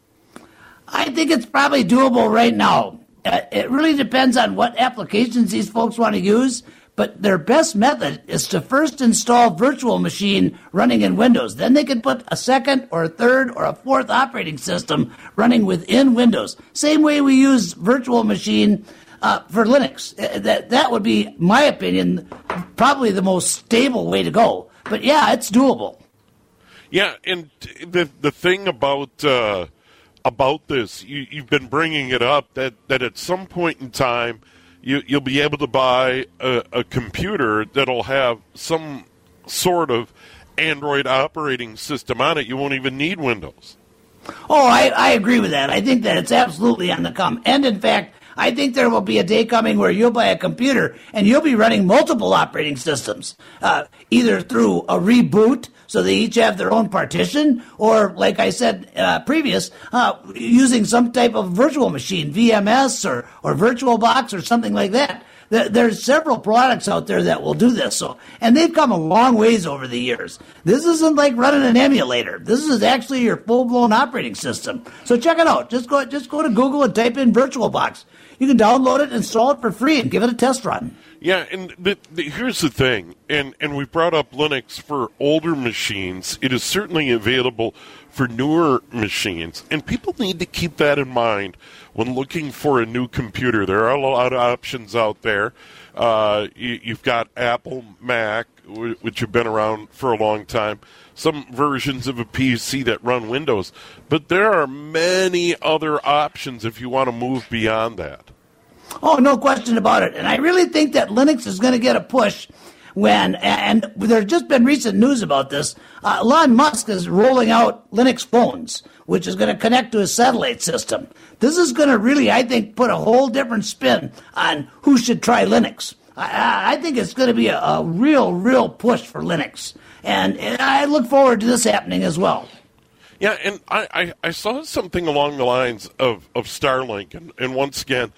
I think it's probably doable right now. Uh, it really depends on what applications these folks want to use, but their best method is to first install Virtual Machine running in Windows. Then they can put a second or a third or a fourth operating system running within Windows. Same way we use Virtual Machine uh, for Linux. Uh, that, that would be, my opinion, probably the most stable way to go. But yeah, it's doable. Yeah, and the the thing about uh, about this, you, you've been bringing it up, that, that at some point in time, You, you'll be able to buy a, a computer that'll have some sort of Android operating system on it. You won't even need Windows. Oh, I, I agree with that. I think that it's absolutely on the come. And in fact, I think there will be a day coming where you'll buy a computer and you'll be running multiple operating systems, uh, either through a reboot, so they each have their own partition, or, like I said uh, previous, uh, using some type of virtual machine, V M S or, or VirtualBox or something like that. There, there's several products out there that will do this, so and they've come a long ways over the years. This isn't like running an emulator. This is actually your full-blown operating system. So check it out. Just go, just go to Google and type in VirtualBox. You can download it, install it for free, and give it a test run. Yeah, and the, the, here's the thing, and, and we brought up Linux for older machines. It is certainly available for newer machines, and people need to keep that in mind when looking for a new computer. There are a lot of options out there. Uh, you, you've got Apple, Mac, which have been around for a long time, some versions of a P C that run Windows, but there are many other options if you want to move beyond that. Oh, no question about it. And I really think that Linux is going to get a push when, and there's just been recent news about this, uh, Elon Musk is rolling out Linux phones, which is going to connect to a satellite system. This is going to really, I think, put a whole different spin on who should try Linux. I, I think it's going to be a, a real, real push for Linux. And, and I look forward to this happening as well. Yeah, and I, I, I saw something along the lines of, of Starlink, and, and once again,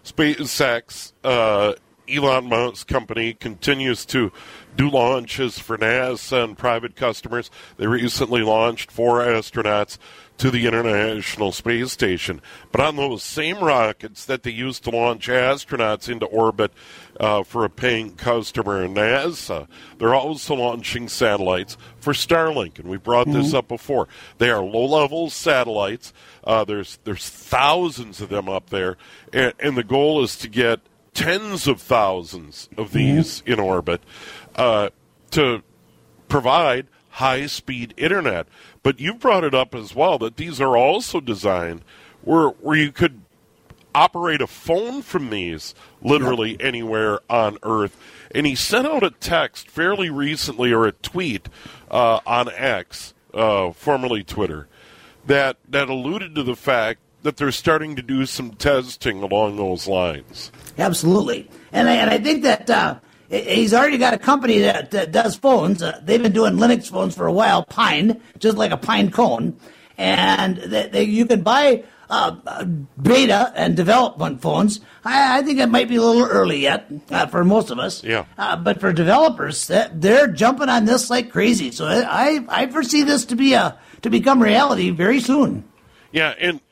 SpaceX, uh, Elon Musk's company, continues to do launches for NASA and private customers. They recently launched four astronauts to the International Space Station. But on those same rockets that they used to launch astronauts into orbit uh, for a paying customer, NASA, they're also launching satellites for Starlink. And we brought mm-hmm. this up before. They are low-level satellites. Uh, there's there's thousands of them up there. And, and the goal is to get tens of thousands of these mm-hmm. in orbit uh, to provide high-speed internet. But you brought it up as well that these are also designed where where you could operate a phone from these literally yep. anywhere on Earth. And he sent out a text fairly recently, or a tweet uh, on X, uh, formerly Twitter, that, that alluded to the fact that they're starting to do some testing along those lines. Absolutely. And I, and I think that uh, he's already got a company that, that does phones. Uh, they've been doing Linux phones for a while, Pine, just like a pine cone. And they, they, you can buy uh, beta and development phones. I, I think it might be a little early yet uh, for most of us. Yeah. Uh, but for developers, they're jumping on this like crazy. So I, I foresee this to be a to become reality very soon. Yeah, and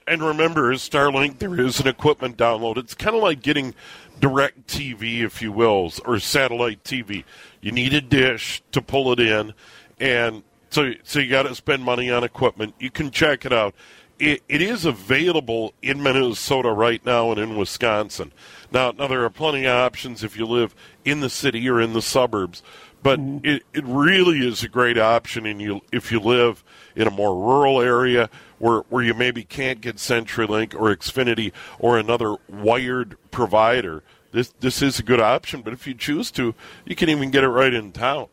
and remember, Starlink, there is an equipment download. It's kind of like getting direct T V, if you will, or satellite T V. You need a dish to pull it in, and so so you got to spend money on equipment. You can check it out. It, it is available in Minnesota right now and in Wisconsin. Now, now, there are plenty of options if you live in the city or in the suburbs, but mm-hmm. it, it really is a great option in you if you live in a more rural area where, where you maybe can't get CenturyLink or Xfinity or another wired provider. This this is a good option, but if you choose to, you can even get it right in town.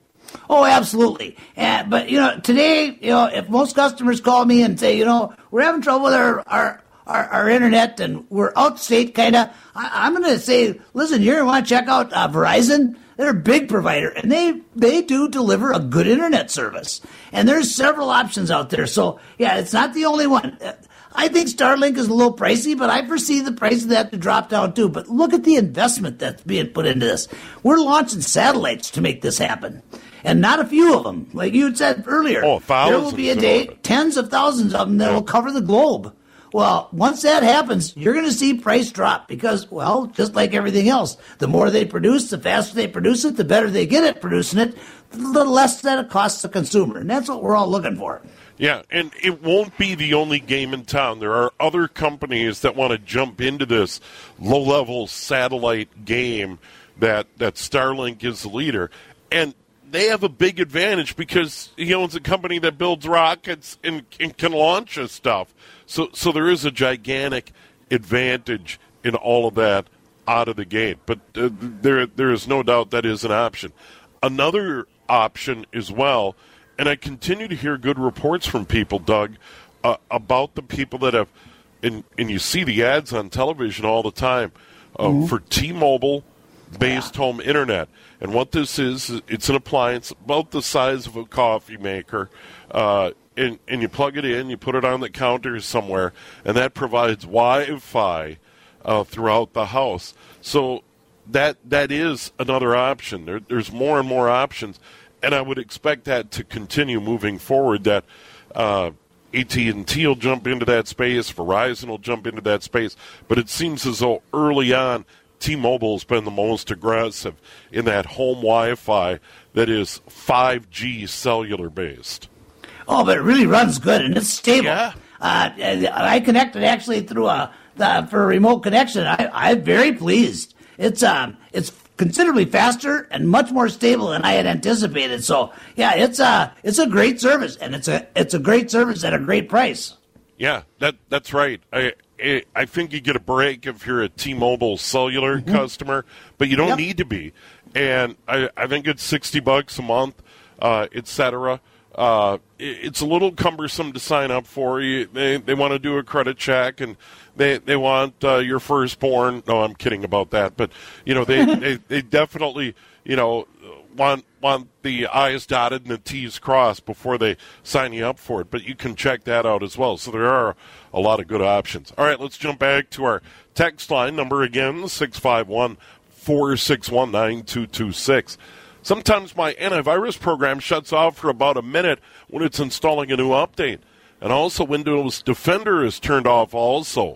Oh, absolutely. Uh, but, you know, today, you know, if most customers call me and say, you know, we're having trouble with our, our, our, our internet and we're outstate kind of, I'm going to say, listen, you want to check out uh, Verizon? They're a big provider, and they, they do deliver a good internet service. And there's several options out there. So, yeah, it's not the only one. I think Starlink is a little pricey, but I foresee the price of that to drop down too. But look at the investment that's being put into this. We're launching satellites to make this happen. And not a few of them. Like you had said earlier, oh, there will be a day, tens of thousands of them that yeah. will cover the globe. Well, once that happens, you're going to see price drop because, well, just like everything else, the more they produce, the faster they produce it, the better they get at producing it, the less that it costs the consumer. And that's what we're all looking for. Yeah, and it won't be the only game in town. There are other companies that want to jump into this low-level satellite game that, that Starlink is the leader. And they have a big advantage because he owns a company that builds rockets and, and can launch this stuff. So, so there is a gigantic advantage in all of that out of the gate. But uh, there, there is no doubt that is an option. Another option as well, and I continue to hear good reports from people, Doug, uh, about the people that have, and, and you see the ads on television all the time, uh, mm-hmm. for T-Mobile based yeah. home internet. And what this is, it's an appliance about the size of a coffee maker, uh, and, and you plug it in, you put it on the counter somewhere, and that provides Wi-Fi uh, throughout the house. So that that is another option. There, there's more and more options, and I would expect that to continue moving forward, that uh, A T and T will jump into that space, Verizon will jump into that space, but it seems as though early on T-Mobile's been the most aggressive in that home Wi-Fi that is five G cellular-based. Oh, but it really runs good, and it's stable. Yeah. Uh, I connected actually through a the, for a remote connection. I, I'm very pleased. It's um, it's considerably faster and much more stable than I had anticipated. So, yeah, it's a it's a great service, and it's a it's a great service at a great price. Yeah, that that's right. I. I think you get a break if you're a T-Mobile cellular mm-hmm. customer, but you don't yep. need to be. And I, I think it's sixty bucks a month, uh, et cetera. Uh, it, it's a little cumbersome to sign up for. You, they they want to do a credit check, and they they want uh, your firstborn. No, I'm kidding about that. But you know, they, they, they definitely you know want want the I's dotted and the T's crossed before they sign you up for it. But you can check that out as well. So there are a lot of good options. All right, let's jump back to our text line number again, six five one, four six one, nine two two six. Sometimes my antivirus program shuts off for about a minute when it's installing a new update. And also Windows Defender is turned off also.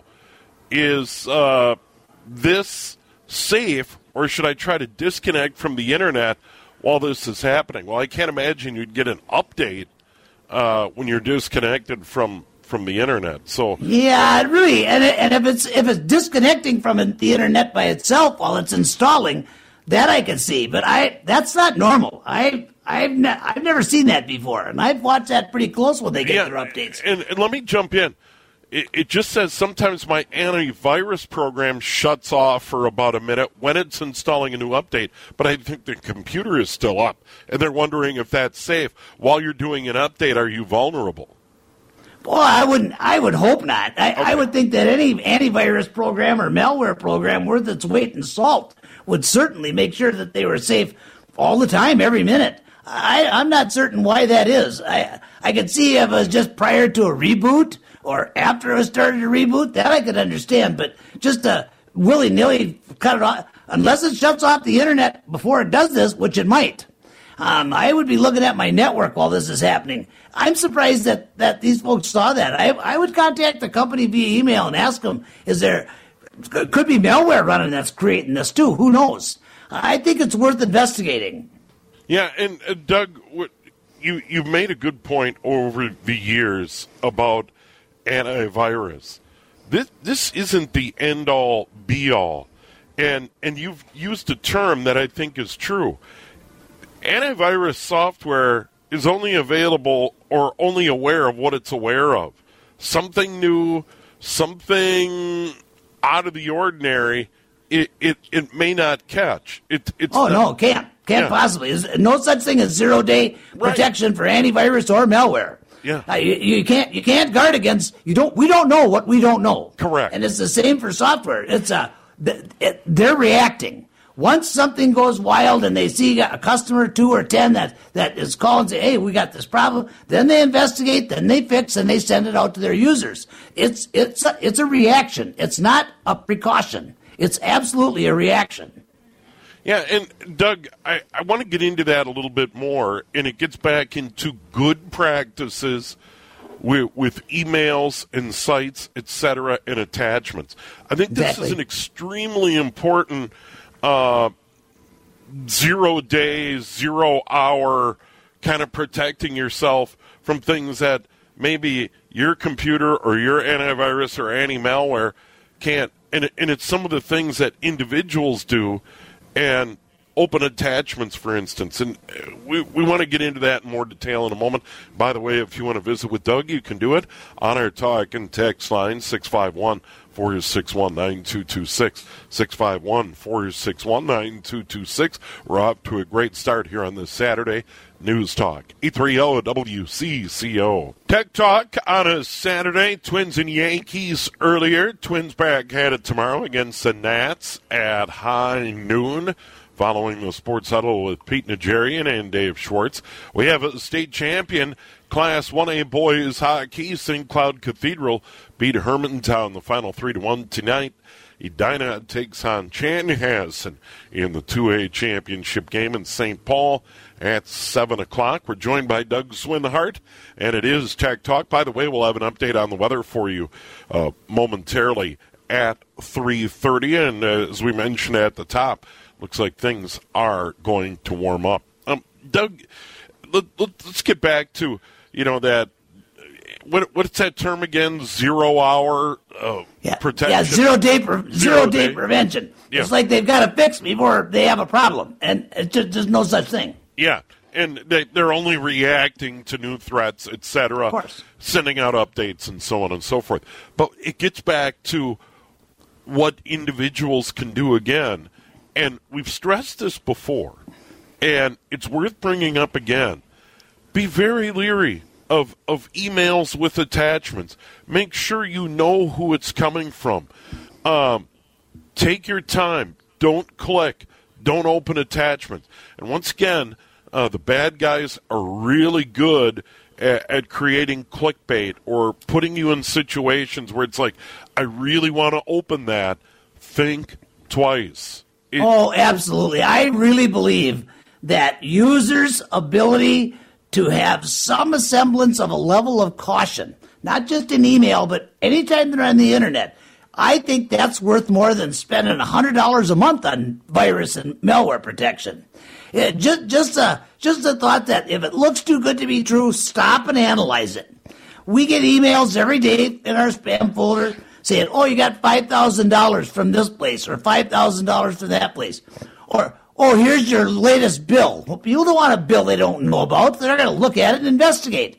Is uh, this safe, or should I try to disconnect from the internet while this is happening? Well, I can't imagine you'd get an update uh, when you're disconnected from from the internet. So yeah, really, and and if it's if it's disconnecting from the internet by itself while it's installing, that I can see. But I that's not normal. I I've ne- I've never seen that before, and I've watched that pretty close when they get yeah, their updates. And, and let me jump in. It, it just says sometimes my antivirus program shuts off for about a minute when it's installing a new update, but I think the computer is still up, and they're wondering if that's safe. While you're doing an update, are you vulnerable? Well, I wouldn't. I would hope not. I, okay. I would think that any antivirus program or malware program worth its weight in salt would certainly make sure that they were safe all the time, every minute. I, I'm not certain why that is. I I could see if it was just prior to a reboot or after it started to reboot, that I could understand. But just to willy-nilly cut it off, unless it shuts off the internet before it does this, which it might, Um, I would be looking at my network while this is happening. I'm surprised that, that these folks saw that. I, I would contact the company via email and ask them, is there, could be malware running that's creating this too. Who knows? I think it's worth investigating. Yeah, and uh, Doug, what, you, you've made a good point over the years about antivirus. This, this isn't the end-all, be-all. And, and you've used a term that I think is true. Antivirus software is only available or only aware of what it's aware of. Something new, something out of the ordinary, it it, it may not catch. It, it's oh, not, no, can't. Can't yeah. possibly. There's no such thing as zero-day protection right. for antivirus or malware. Yeah, uh, you, you can't you can't guard against. You don't. We don't know what we don't know. Correct. And it's the same for software. It's a it, they're reacting. Once something goes wild and they see a customer, two or ten, that, that is calling and say, hey, we got this problem, then they investigate, then they fix, and they send it out to their users. It's it's a, it's a reaction. It's not a precaution. It's absolutely a reaction. Yeah, and Doug, I, I want to get into that a little bit more, and it gets back into good practices with, with emails and sites, et cetera, and attachments. I think this exactly. is an extremely important Uh, zero day, zero hour kind of protecting yourself from things that maybe your computer or your antivirus or anti-malware can't. And, and it's some of the things that individuals do, and open attachments, for instance. And we, we want to get into that in more detail in a moment. By the way, if you want to visit with Doug, you can do it on our talk and text line, six five one, four six one, nine two two six, six five one, four six one, nine two two six. We're off to a great start here on this Saturday. News Talk, E thirty W C C O. Tech Talk on a Saturday. Twins and Yankees earlier. Twins back at it tomorrow against the Nats at high noon. Following the Sports Huddle with Pete Najarian and Dave Schwartz. We have a state champion, Class one A boys hockey. Saint Cloud Cathedral beat Hermantown the final three to one tonight. Edina takes on Chanhassen in the two A championship game in Saint Paul at seven o'clock. We're joined by Doug Swinhart, and it is Tech Talk. By the way, we'll have an update on the weather for you uh, momentarily at three thirty. And uh, as we mentioned at the top, looks like things are going to warm up. Um, Doug, let, let, let's get back to, you know, that, what, what's that term again? Zero hour uh, yeah. protection? Yeah, zero day, pre- zero, zero day, day prevention. Yeah. It's like they've got to fix before they have a problem, and it's just, there's no such thing. Yeah, and they, they're only reacting to new threats, et cetera, of course. Sending out updates and so on and so forth. But it gets back to what individuals can do again. And we've stressed this before, and it's worth bringing up again. Be very leery of, of emails with attachments. Make sure you know who it's coming from. Um, take your time. Don't click. Don't open attachments. And once again, uh, the bad guys are really good at, at creating clickbait or putting you in situations where it's like, I really want to open that. Think twice. It, oh, absolutely. I really believe that users' ability to have some semblance of a level of caution, not just in email, but anytime they're on the internet, I think that's worth more than spending one hundred dollars a month on virus and malware protection. It, just, just, a, just a thought that if it looks too good to be true, stop and analyze it. We get emails every day in our spam folder saying, oh, you got five thousand dollars from this place or five thousand dollars from that place. Or, oh, here's your latest bill. Well, people don't want a bill they don't know about. They're going to look at it and investigate.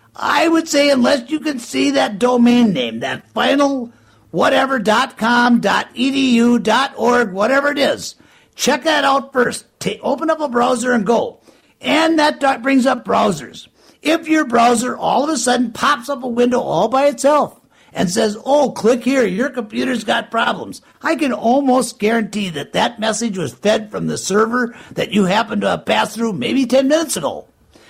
I would say unless you can see that domain name, that final whatever dot com dot e d u dot org, whatever it is, check that out first. Ta- open up a browser and go. And that brings up browsers. If your browser all of a sudden pops up a window all by itself, and says, oh, click here, your computer's got problems, I can almost guarantee that that message was fed from the server that you happened to have passed through maybe ten minutes ago.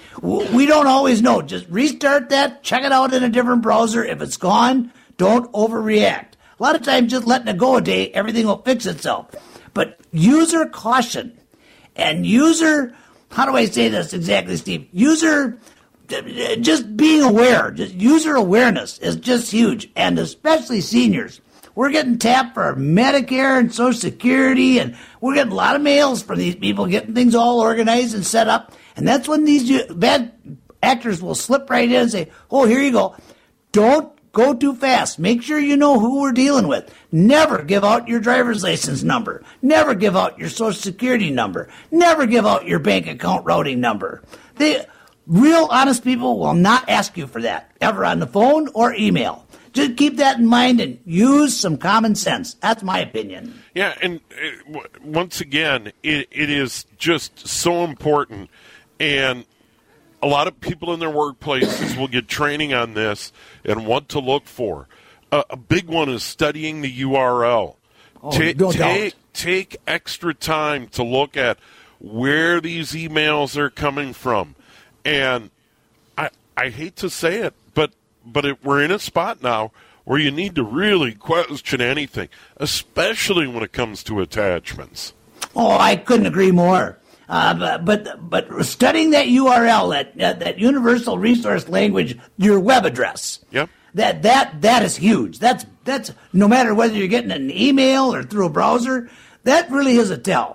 We don't always know. Just restart that, check it out in a different browser. If it's gone, don't overreact. A lot of times just letting it go a day, everything will fix itself. But user caution and user how do I say this exactly, Steve? User, just being aware, just user awareness is just huge, and especially seniors. We're getting tapped for Medicare and Social Security, and we're getting a lot of mails from these people, getting things all organized and set up. And that's when these bad actors will slip right in and say, oh, here you go. Don't go too fast. Make sure you know who we're dealing with. Never give out your driver's license number. Never give out your Social Security number. Never give out your bank account routing number. They, real honest people will not ask you for that, ever on the phone or email. Just keep that in mind and use some common sense. That's my opinion. Yeah, and uh, once again, it, it is just so important. And a lot of people in their workplaces will get training on this and what to look for. Uh, a big one is studying the U R L. Oh, Ta- no take, doubt. take extra time to look at where these emails are coming from. And I, I hate to say it, but But it, we're in a spot now where you need to really question anything, especially when it comes to attachments. Oh, I couldn't agree more. Uh, but, but but studying that U R L, that that, that universal resource language, your web address. Yep. That that that is huge. That's that's no matter whether you're getting an email or through a browser, that really is a tell.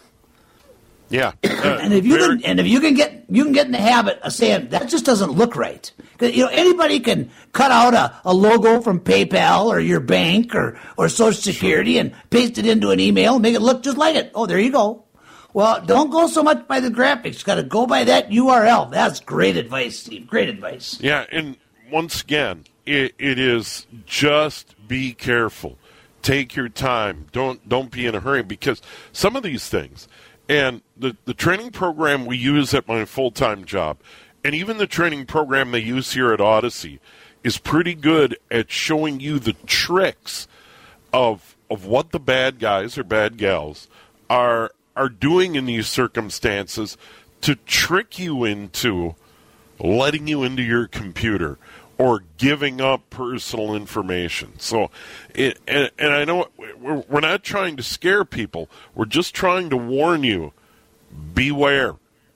Yeah. Uh, and if you very- can and if you can get you can get in the habit of saying that just doesn't look right. 'Cause, you know, anybody can cut out a, a logo from PayPal or your bank or, or Social Security and paste it into an email and make it look just like it. Oh, there you go. Well, don't go so much by the graphics. Got to go by that U R L. That's great advice, Steve. Great advice. Yeah, and once again, it, it is just be careful. Take your time. Don't don't be in a hurry, because some of these things, and the, the training program we use at my full-time job, and even the training program they use here at Odyssey, is pretty good at showing you the tricks of of what the bad guys or bad gals are are doing in these circumstances to trick you into letting you into your computer or giving up personal information. So, it, and, and I know we're, we're not trying to scare people. We're just trying to warn you, beware.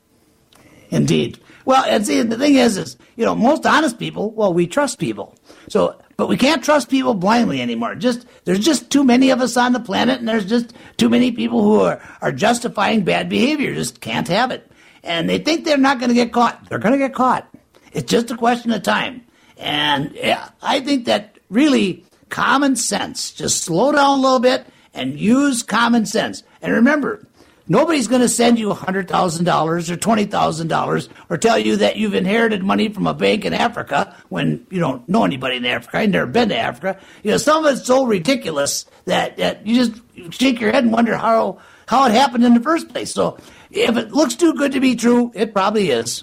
Indeed. Well, and see, the thing is, is, you know, most honest people, well, we trust people. So, but we can't trust people blindly anymore. Just, there's just too many of us on the planet, and there's just too many people who are, are justifying bad behavior. Just can't have it. And they think they're not going to get caught. They're going to get caught. It's just a question of time. And yeah, I think that really common sense, just slow down a little bit and use common sense. And remember, nobody's going to send you one hundred thousand dollars or twenty thousand dollars or tell you that you've inherited money from a bank in Africa when you don't know anybody in Africa. I've never been to Africa. You know, some of it's so ridiculous that, that you just shake your head and wonder how, how it happened in the first place. So if it looks too good to be true, it probably is.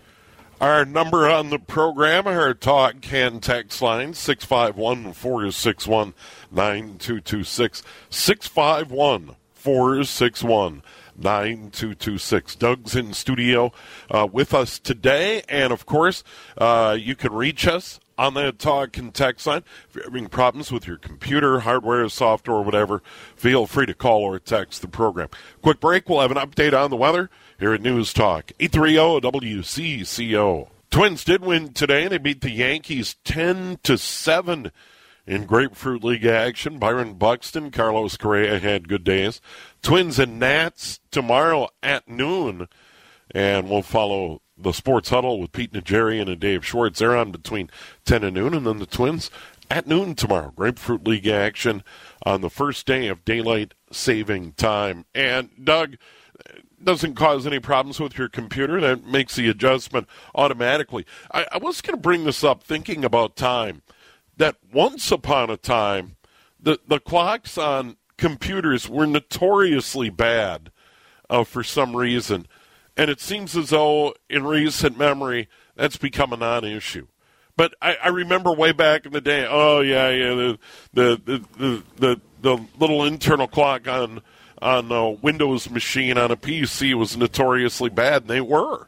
Our number on the program, our talk can text line, six five one, four six one, nine two two six, six five one, four six one, nine two two six. Doug's in studio uh, with us today, and of course, uh, you can reach us on that talk and text line. If you're having problems with your computer, hardware, software, whatever, feel free to call or text the program. Quick break, we'll have an update on the weather here at News Talk, eight thirty W C C O. Twins did win today. They beat the Yankees ten to seven in Grapefruit League action. Byron Buxton, Carlos Correa had good days. Twins and Nats tomorrow at noon. And we'll follow the Sports Huddle with Pete Najarian and Dave Schwartz. They're on between ten and noon. And then the Twins at noon tomorrow. Grapefruit League action on the first day of daylight saving time. And Doug, doesn't cause any problems with your computer. That makes the adjustment automatically. I, I was going to bring this up thinking about time, that once upon a time, the, the clocks on computers were notoriously bad uh, for some reason. And it seems as though in recent memory, that's become a non-issue. But I, I remember way back in the day, oh, yeah, yeah, the the the, the, the, the little internal clock on on a Windows machine on a P C was notoriously bad, and they were.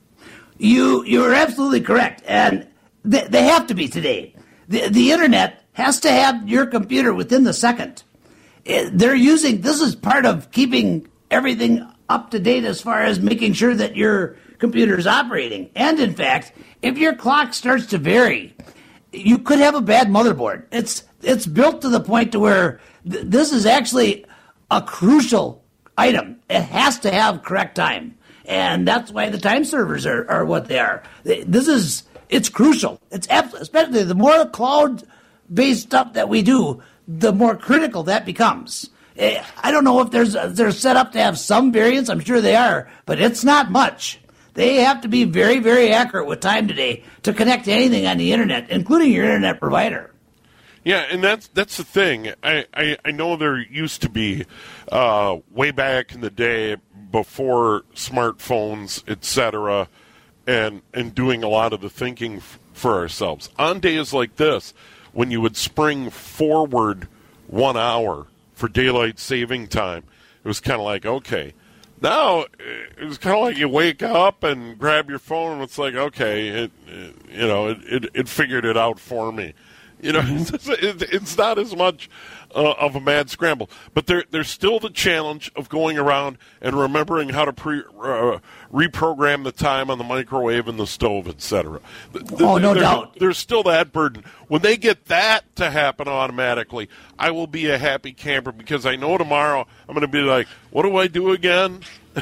You you're absolutely correct, and they, they have to be today. The, the Internet has to have your computer within the second. It, they're using, this is part of keeping everything up to date as far as making sure that your computer is operating. And in fact, if your clock starts to vary, you could have a bad motherboard. It's it's built to the point to where th- this is actually a crucial item. It has to have correct time. And that's why the time servers are, are what they are. This is, it's crucial. It's abs- especially the more cloud-based stuff that we do, the more critical that becomes. I don't know if there's they're set up to have some variance. I'm sure they are, but it's not much. They have to be very, very accurate with time today to connect to anything on the internet, including your internet provider. Yeah, and that's that's the thing. I, I, I know there used to be, uh, way back in the day, before smartphones, et cetera, and, and doing a lot of the thinking f- for ourselves. On days like this, when you would spring forward one hour for daylight saving time, it was kind of like, okay. Now, it was kind of like you wake up and grab your phone, and it's like, okay, it, it, you know, it, it, it figured it out for me. You know, it's, it's not as much uh, of a mad scramble. But there, there's still the challenge of going around and remembering how to pre, uh, reprogram the time on the microwave and the stove, et cetera. Oh, no there's, doubt. There's still that burden. When they get that to happen automatically, I will be a happy camper because I know tomorrow I'm going to be like, what do I do again?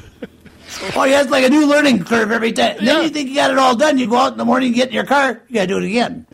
Oh, yeah, it's like a new learning curve every time. And Yeah. then you think you got it all done. You go out in the morning, you get in your car, you got to do it again.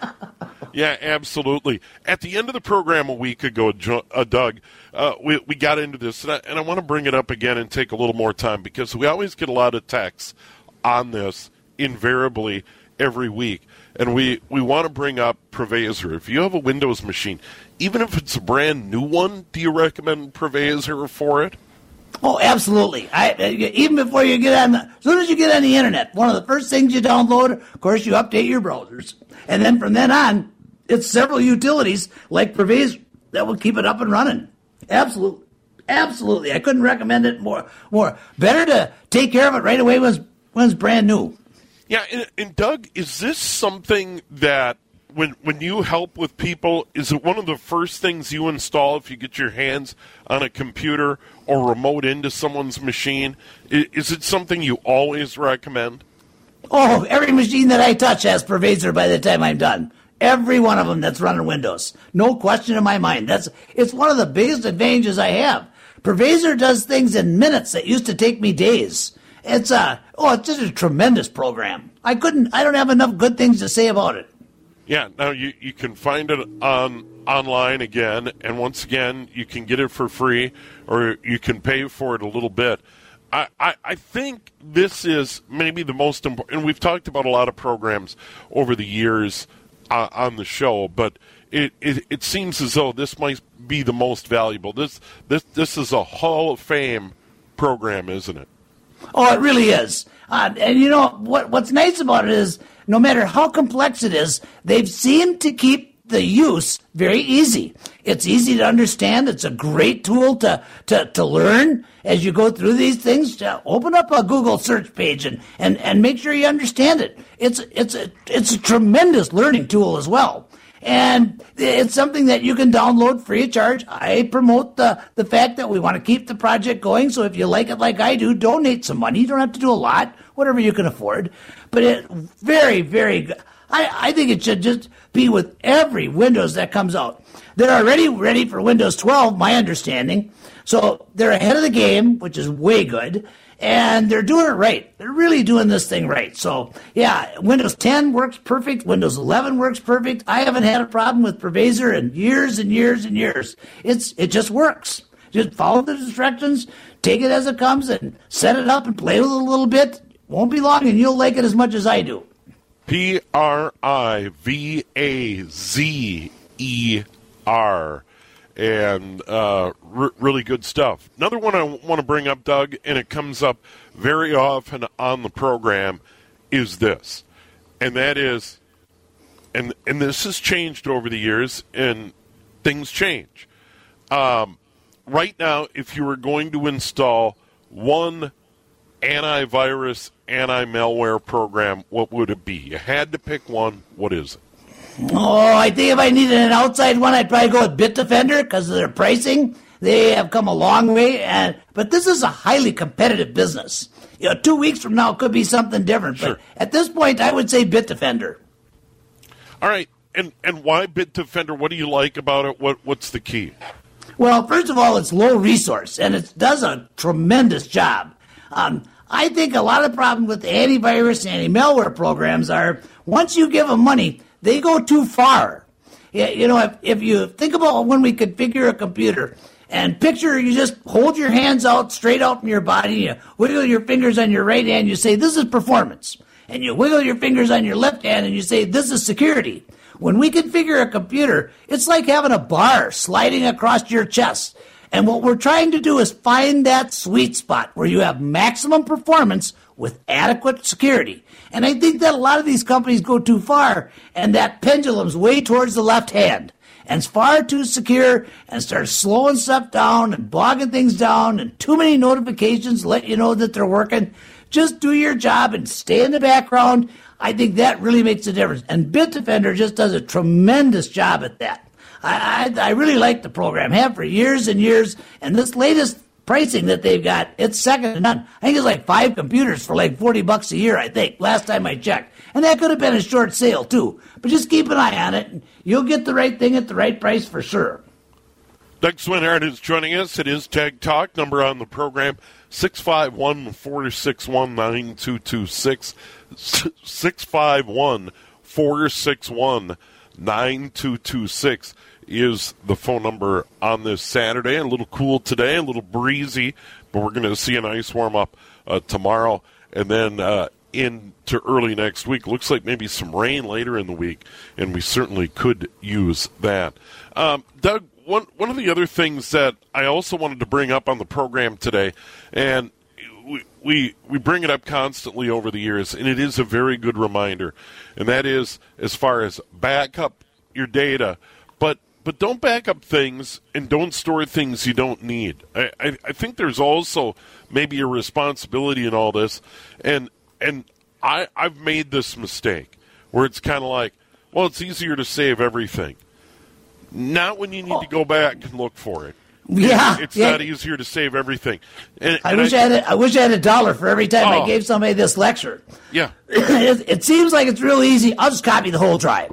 Yeah, absolutely. At the end of the program a week ago, uh, Doug, uh, we, we got into this, and I, and I want to bring it up again and take a little more time because we always get a lot of texts on this invariably every week. And we, we want to bring up Provazor. If you have a Windows machine, even if it's a brand new one, do you recommend Provazor for it? Oh, absolutely. I, even before you get on, the, as soon as you get on the internet, one of the first things you download, of course, you update your browsers. And then from then on, it's several utilities like Provazor that will keep it up and running. Absolutely. Absolutely. I couldn't recommend it more. More. Better to take care of it right away when it's, when it's brand new. Yeah, and, and Doug, is this something that when when you help with people, is it one of the first things you install if you get your hands on a computer or remote into someone's machine? Is, is it something you always recommend? Oh, every machine that I touch has Provazor by the time I'm done. Every one of them that's running Windows. No question in my mind. That's it's one of the biggest advantages I have. Provazor does things in minutes that used to take me days. It's a oh, it's just a tremendous program. I couldn't I don't have enough good things to say about it. Yeah, now you, you can find it on online again, and once again, you can get it for free, or you can pay for it a little bit. I, I, I think this is maybe the most important, and we've talked about a lot of programs over the years uh, on the show, but it, it it seems as though this might be the most valuable. This this this is a Hall of Fame program, isn't it? Oh, it really is. Uh, and you know what? What's nice about it is, no matter how complex it is, they've seemed to keep the use very easy. It's easy to understand. It's a great tool to to, to learn as you go through these things. To open up a Google search page and, and, and make sure you understand it. It's it's a it's a tremendous learning tool as well. And it's something that you can download free of charge. I promote the, the fact that we want to keep the project going. So if you like it like I do, donate some money. You don't have to do a lot, whatever you can afford. But it very, very good. I, I think it should just be with every Windows that comes out. They're already ready for Windows twelve, my understanding. So they're ahead of the game, which is way good. And they're doing it right. They're really doing this thing right. So, yeah, Windows ten works perfect. Windows eleven works perfect. I haven't had a problem with Provazor in years and years and years. It's It just works. Just follow the instructions, take it as it comes, and set it up and play with it a little bit. Won't be long, and you'll like it as much as I do. P R I V A Z E R. And uh, r- really good stuff. Another one I want to bring up, Doug, and it comes up very often on the program, is this. And that is, and and this has changed over the years, and things change. Um, right now, if you were going to install one antivirus, anti-malware program, what would it be? You had to pick one. What is it? Oh, I think if I needed an outside one, I'd probably go with Bitdefender because of their pricing. They have come a long way, and but this is a highly competitive business. You know, two weeks from now could be something different. Sure. But at this point, I would say Bitdefender. All right, and and why Bitdefender? What do you like about it? What what's the key? Well, first of all, it's low resource, and it does a tremendous job. Um, I think a lot of the problem with the antivirus and anti-malware programs are once you give them money, they go too far. You know, if, if you think about when we configure a computer, and picture you just hold your hands out straight out from your body, you wiggle your fingers on your right hand, you say, this is performance. And you wiggle your fingers on your left hand and you say, this is security. When we configure a computer, it's like having a bar sliding across your chest. And what we're trying to do is find that sweet spot where you have maximum performance with adequate security. And I think that a lot of these companies go too far, and that pendulum's way towards the left hand. And it's far too secure and starts slowing stuff down and bogging things down and too many notifications let you know that they're working. Just do your job and stay in the background. I think that really makes a difference. And Bitdefender just does a tremendous job at that. I, I, I really like the program, have for years and years. And this latest pricing that they've got, it's second to none. I think it's like five computers for like forty bucks a year, I think, last time I checked. And that could have been a short sale, too. But just keep an eye on it, and you'll get the right thing at the right price for sure. Doug Swinhart is joining us. It is Tech Talk. Number on the program, six five one, four six one, nine two two six. six five one, four six one, nine two two six is the phone number on this Saturday. A little cool today, a little breezy, but we're going to see a nice warm-up uh, tomorrow. And then uh, into early next week. Looks like maybe some rain later in the week, and we certainly could use that. Um, Doug, one, one of the other things that I also wanted to bring up on the program today, and we, we we bring it up constantly over the years, and it is a very good reminder, and that is as far as back up your data, but but don't back up things and don't store things you don't need. I, I, I think there's also maybe a responsibility in all this, and and I, I've made this mistake where it's kind of like, well, it's easier to save everything. Not when you need oh. to go back and look for it. Yeah, it's yeah. not easier to save everything. And, I and wish I, I had. A, I wish I had a dollar for every time oh. I gave somebody this lecture. Yeah, it, it seems like it's real easy. I'll just copy the whole drive.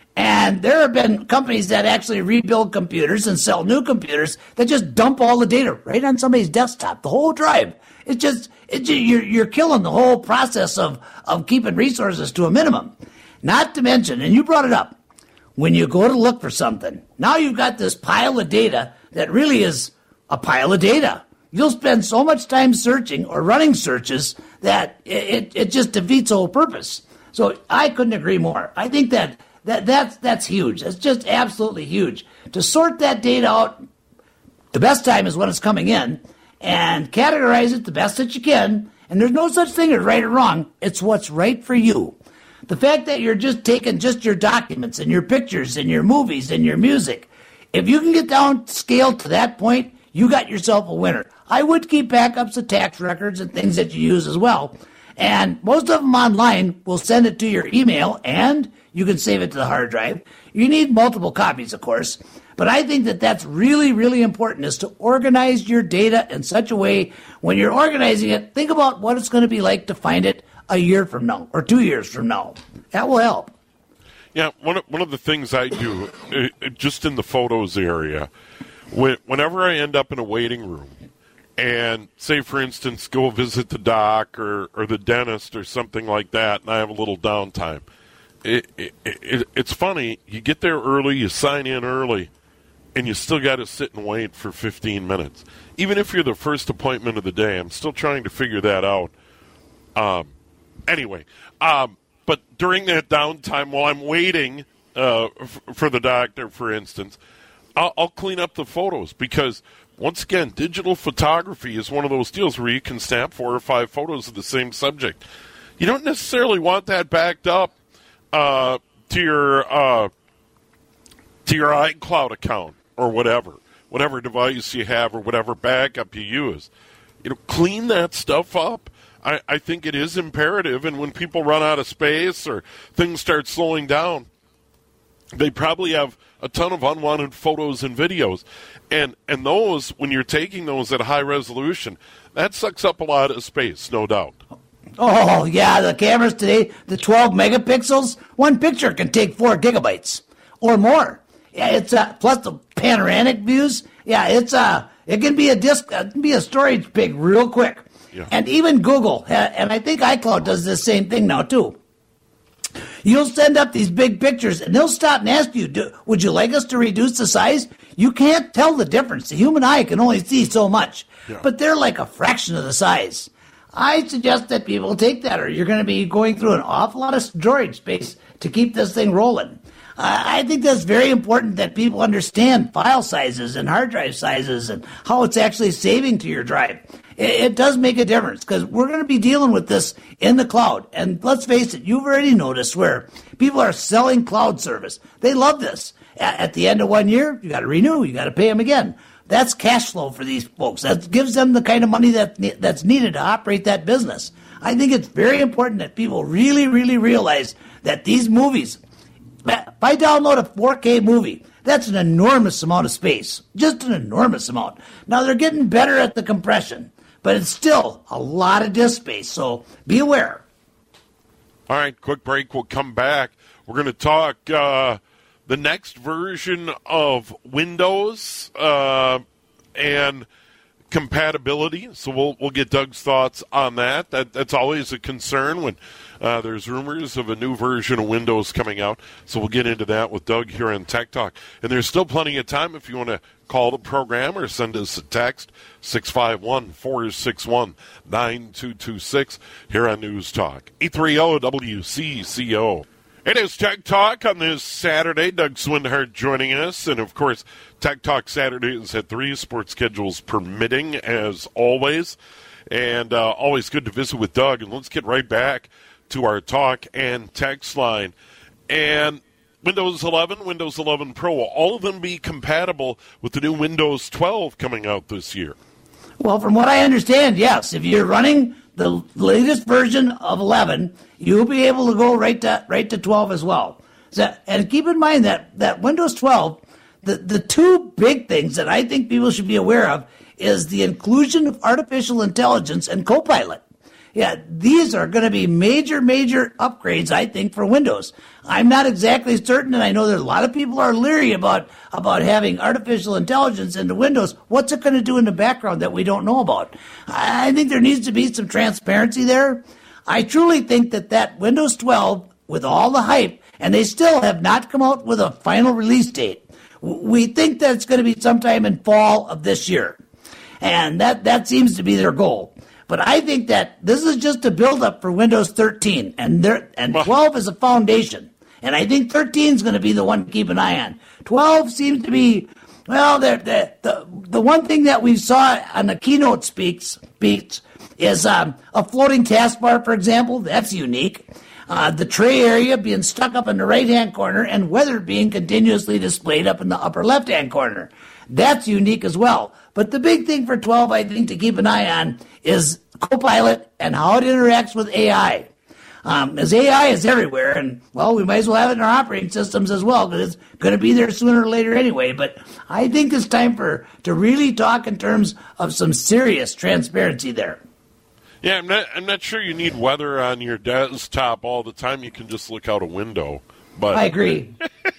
And there have been companies that actually rebuild computers and sell new computers that just dump all the data right on somebody's desktop, the whole drive. It just, it, you're, you're killing the whole process of, of keeping resources to a minimum. Not to mention, and you brought it up, when you go to look for something, now you've got this pile of data that really is a pile of data. You'll spend so much time searching or running searches that it, it, it just defeats the whole purpose. So I couldn't agree more. I think that That that's that's huge. That's just absolutely huge. To sort that data out, the best time is when it's coming in, and categorize it the best that you can. And there's no such thing as right or wrong. It's what's right for you. The fact that you're just taking just your documents and your pictures and your movies and your music, if you can get down scale to that point, you got yourself a winner. I would keep backups of tax records and things that you use as well. And most of them online will send it to your email, and you can save it to the hard drive. You need multiple copies, of course. But I think that that's really, really important, is to organize your data in such a way, when you're organizing it, think about what it's going to be like to find it a year from now or two years from now. That will help. Yeah, one of, one of the things I do, uh, just in the photos area, when, whenever I end up in a waiting room, and say, for instance, go visit the doc or, or the dentist or something like that, and I have a little downtime, It, it, it, it's funny. You get there early, you sign in early, and you still got to sit and wait for fifteen minutes. Even if you're the first appointment of the day, I'm still trying to figure that out. Um, anyway, um, but during that downtime, while I'm waiting uh, f- for the doctor, for instance, I'll, I'll clean up the photos because, once again, digital photography is one of those deals where you can snap four or five photos of the same subject. You don't necessarily want that backed up Uh, to your uh, to your iCloud account or whatever, whatever device you have or whatever backup you use. You know, clean that stuff up. I, I think it is imperative, and when people run out of space or things start slowing down, they probably have a ton of unwanted photos and videos. And and those, when you're taking those at high resolution, that sucks up a lot of space, no doubt. Oh, yeah, the cameras today, the twelve megapixels, one picture can take four gigabytes or more. Yeah, it's uh, plus the panoramic views. Yeah, it's uh, it can be a disk, uh, it can be a storage pig real quick. Yeah. And even Google, uh, and I think iCloud does the same thing now too. You'll send up these big pictures, and they'll stop and ask you, Do, would you like us to reduce the size? You can't tell the difference. The human eye can only see so much, yeah. but they're like a fraction of the size. I suggest that people take that, or you're going to be going through an awful lot of storage space to keep this thing rolling. Uh, I think that's very important that people understand file sizes and hard drive sizes and how it's actually saving to your drive. It, it does make a difference because we're going to be dealing with this in the cloud. And let's face it, you've already noticed where people are selling cloud service. They love this. At, at the end of one year, you got to renew. You got to pay them again. That's cash flow for these folks. That gives them the kind of money that that's needed to operate that business. I think it's very important that people really, really realize that these movies, if I download a four K movie, that's an enormous amount of space. Just an enormous amount. Now, they're getting better at the compression, but it's still a lot of disk space, so be aware. All right, quick break. We'll come back. We're going to talk uh, the next version of Windows uh, and compatibility. So we'll we'll get Doug's thoughts on that. That that's always a concern when uh, there's rumors of a new version of Windows coming out. So we'll get into that with Doug here on Tech Talk. And there's still plenty of time if you want to call the program or send us a text, six five one, four six one, nine two two six here on News Talk, eight three zero W C C O. It is Tech Talk on this Saturday. Doug Swindhart joining us. And, of course, Tech Talk Saturdays at three, sports schedules permitting, as always. And uh, always good to visit with Doug. And let's get right back to our talk and text line. And Windows eleven, Windows eleven Pro, will all of them be compatible with the new Windows twelve coming out this year? Well, from what I understand, yes. If you're running the latest version of eleven, you'll be able to go right to right to twelve as well. So, and keep in mind that, that Windows twelve, the, the two big things that I think people should be aware of is the inclusion of artificial intelligence and Copilot. Yeah, these are going to be major, major upgrades, I think, for Windows. I'm not exactly certain, and I know that a lot of people are leery about, about having artificial intelligence into Windows. What's it going to do in the background that we don't know about? I think there needs to be some transparency there. I truly think that that Windows twelve, with all the hype, and they still have not come out with a final release date, we think that it's going to be sometime in fall of this year. And that, that seems to be their goal. But I think that this is just a build-up for Windows thirteen, and there, and twelve is a foundation. And I think thirteen is going to be the one to keep an eye on. twelve seems to be, well, the the the, the one thing that we saw on the keynote speaks, speaks is um, a floating taskbar, for example. That's unique. Uh, the tray area being stuck up in the right-hand corner and weather being continuously displayed up in the upper left-hand corner. That's unique as well. But the big thing for twelve, I think, to keep an eye on is Copilot and how it interacts with A I. Um, as A I is everywhere, and, well, we might as well have it in our operating systems as well, because it's going to be there sooner or later anyway. But I think it's time for to really talk in terms of some serious transparency there. Yeah, I'm not, I'm not sure you need weather on your desktop all the time. You can just look out a window. But I agree.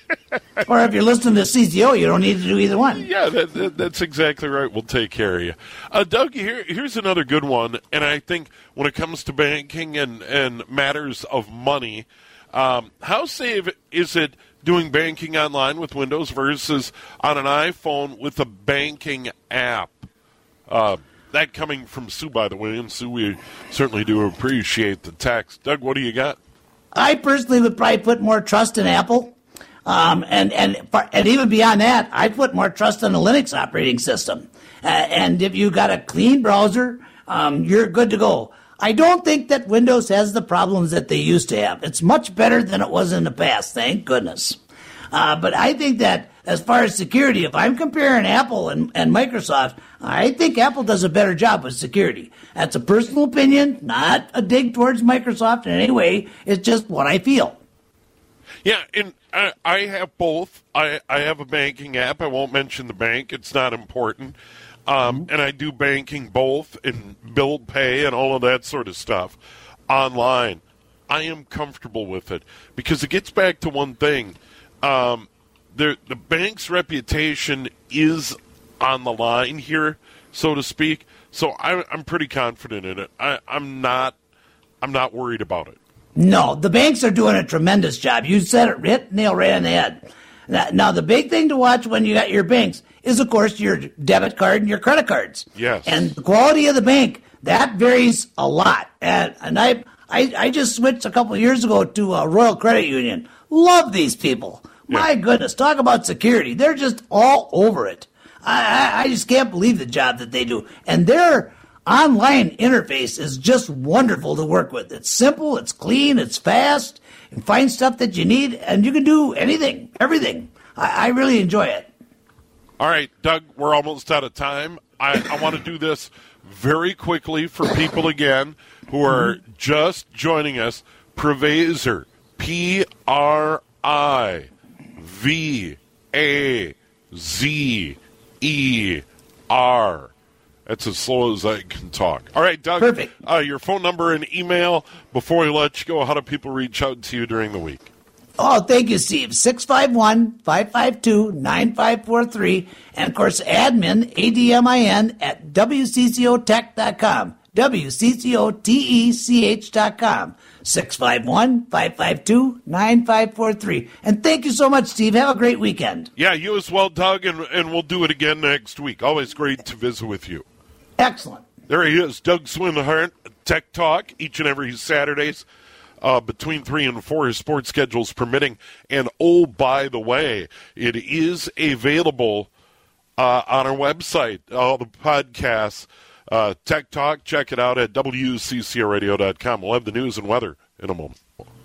Or if you're listening to C C O, you don't need to do either one. Yeah, that, that, that's exactly right. We'll take care of you. Uh, Doug, here, here's another good one. And I think when it comes to banking and, and matters of money, um, how safe is it doing banking online with Windows versus on an iPhone with a banking app? Uh, that coming from Sue, by the way. And Sue, we certainly do appreciate the text. Doug, what do you got? I personally would probably put more trust in Apple. Um, and, and, and even beyond that, I'd put more trust in a Linux operating system. Uh, and if you got a clean browser, um, you're good to go. I don't think that Windows has the problems that they used to have. It's much better than it was in the past, thank goodness. Uh, but I think that as far as security, if I'm comparing Apple and, and Microsoft, I think Apple does a better job with security. That's a personal opinion, not a dig towards Microsoft in any way. It's just what I feel. Yeah, and I, I have both. I, I have a banking app. I won't mention the bank. It's not important. Um, and I do banking both and bill pay and all of that sort of stuff online. I am comfortable with it because it gets back to one thing. Um, the, the bank's reputation is on the line here, so to speak. So I, I'm pretty confident in it. I, I'm not. I'm not worried about it. No, the banks are doing a tremendous job. You said it, hit nail right on the head. Now, the big thing to watch when you got your banks is, of course, your debit card and your credit cards. Yes. And the quality of the bank, that varies a lot. And and I I, I just switched a couple of years ago to a Royal Credit Union. Love these people. Yeah. My goodness, talk about security. They're just all over it. I, I, I just can't believe the job that they do. And their online interface is just wonderful to work with. It's simple, it's clean, it's fast. You can find stuff that you need, and you can do anything, everything. I, I really enjoy it. All right, Doug, we're almost out of time. I, I want to do this very quickly for people, again, who are just joining us. Privazer, P R I V A Z E R. That's as slow as I can talk. All right, Doug. Perfect. Uh, your phone number and email before we let you go. How do people reach out to you during the week? Oh, thank you, Steve. six five one, five five two, nine five four three. And, of course, admin, A D M I N, at W C C O tech dot com. W C C O T E C H dot com. six five one, five five two, nine five four three. And thank you so much, Steve. Have a great weekend. Yeah, you as well, Doug, and, and we'll do it again next week. Always great to visit with you. Excellent. There he is, Doug Swinhart, Tech Talk, each and every Saturdays uh, between three and four, his sports schedules permitting. And, oh, by the way, it is available uh, on our website, all the podcasts, uh, Tech Talk. Check it out at W C C O radio dot com. We'll have the news and weather in a moment.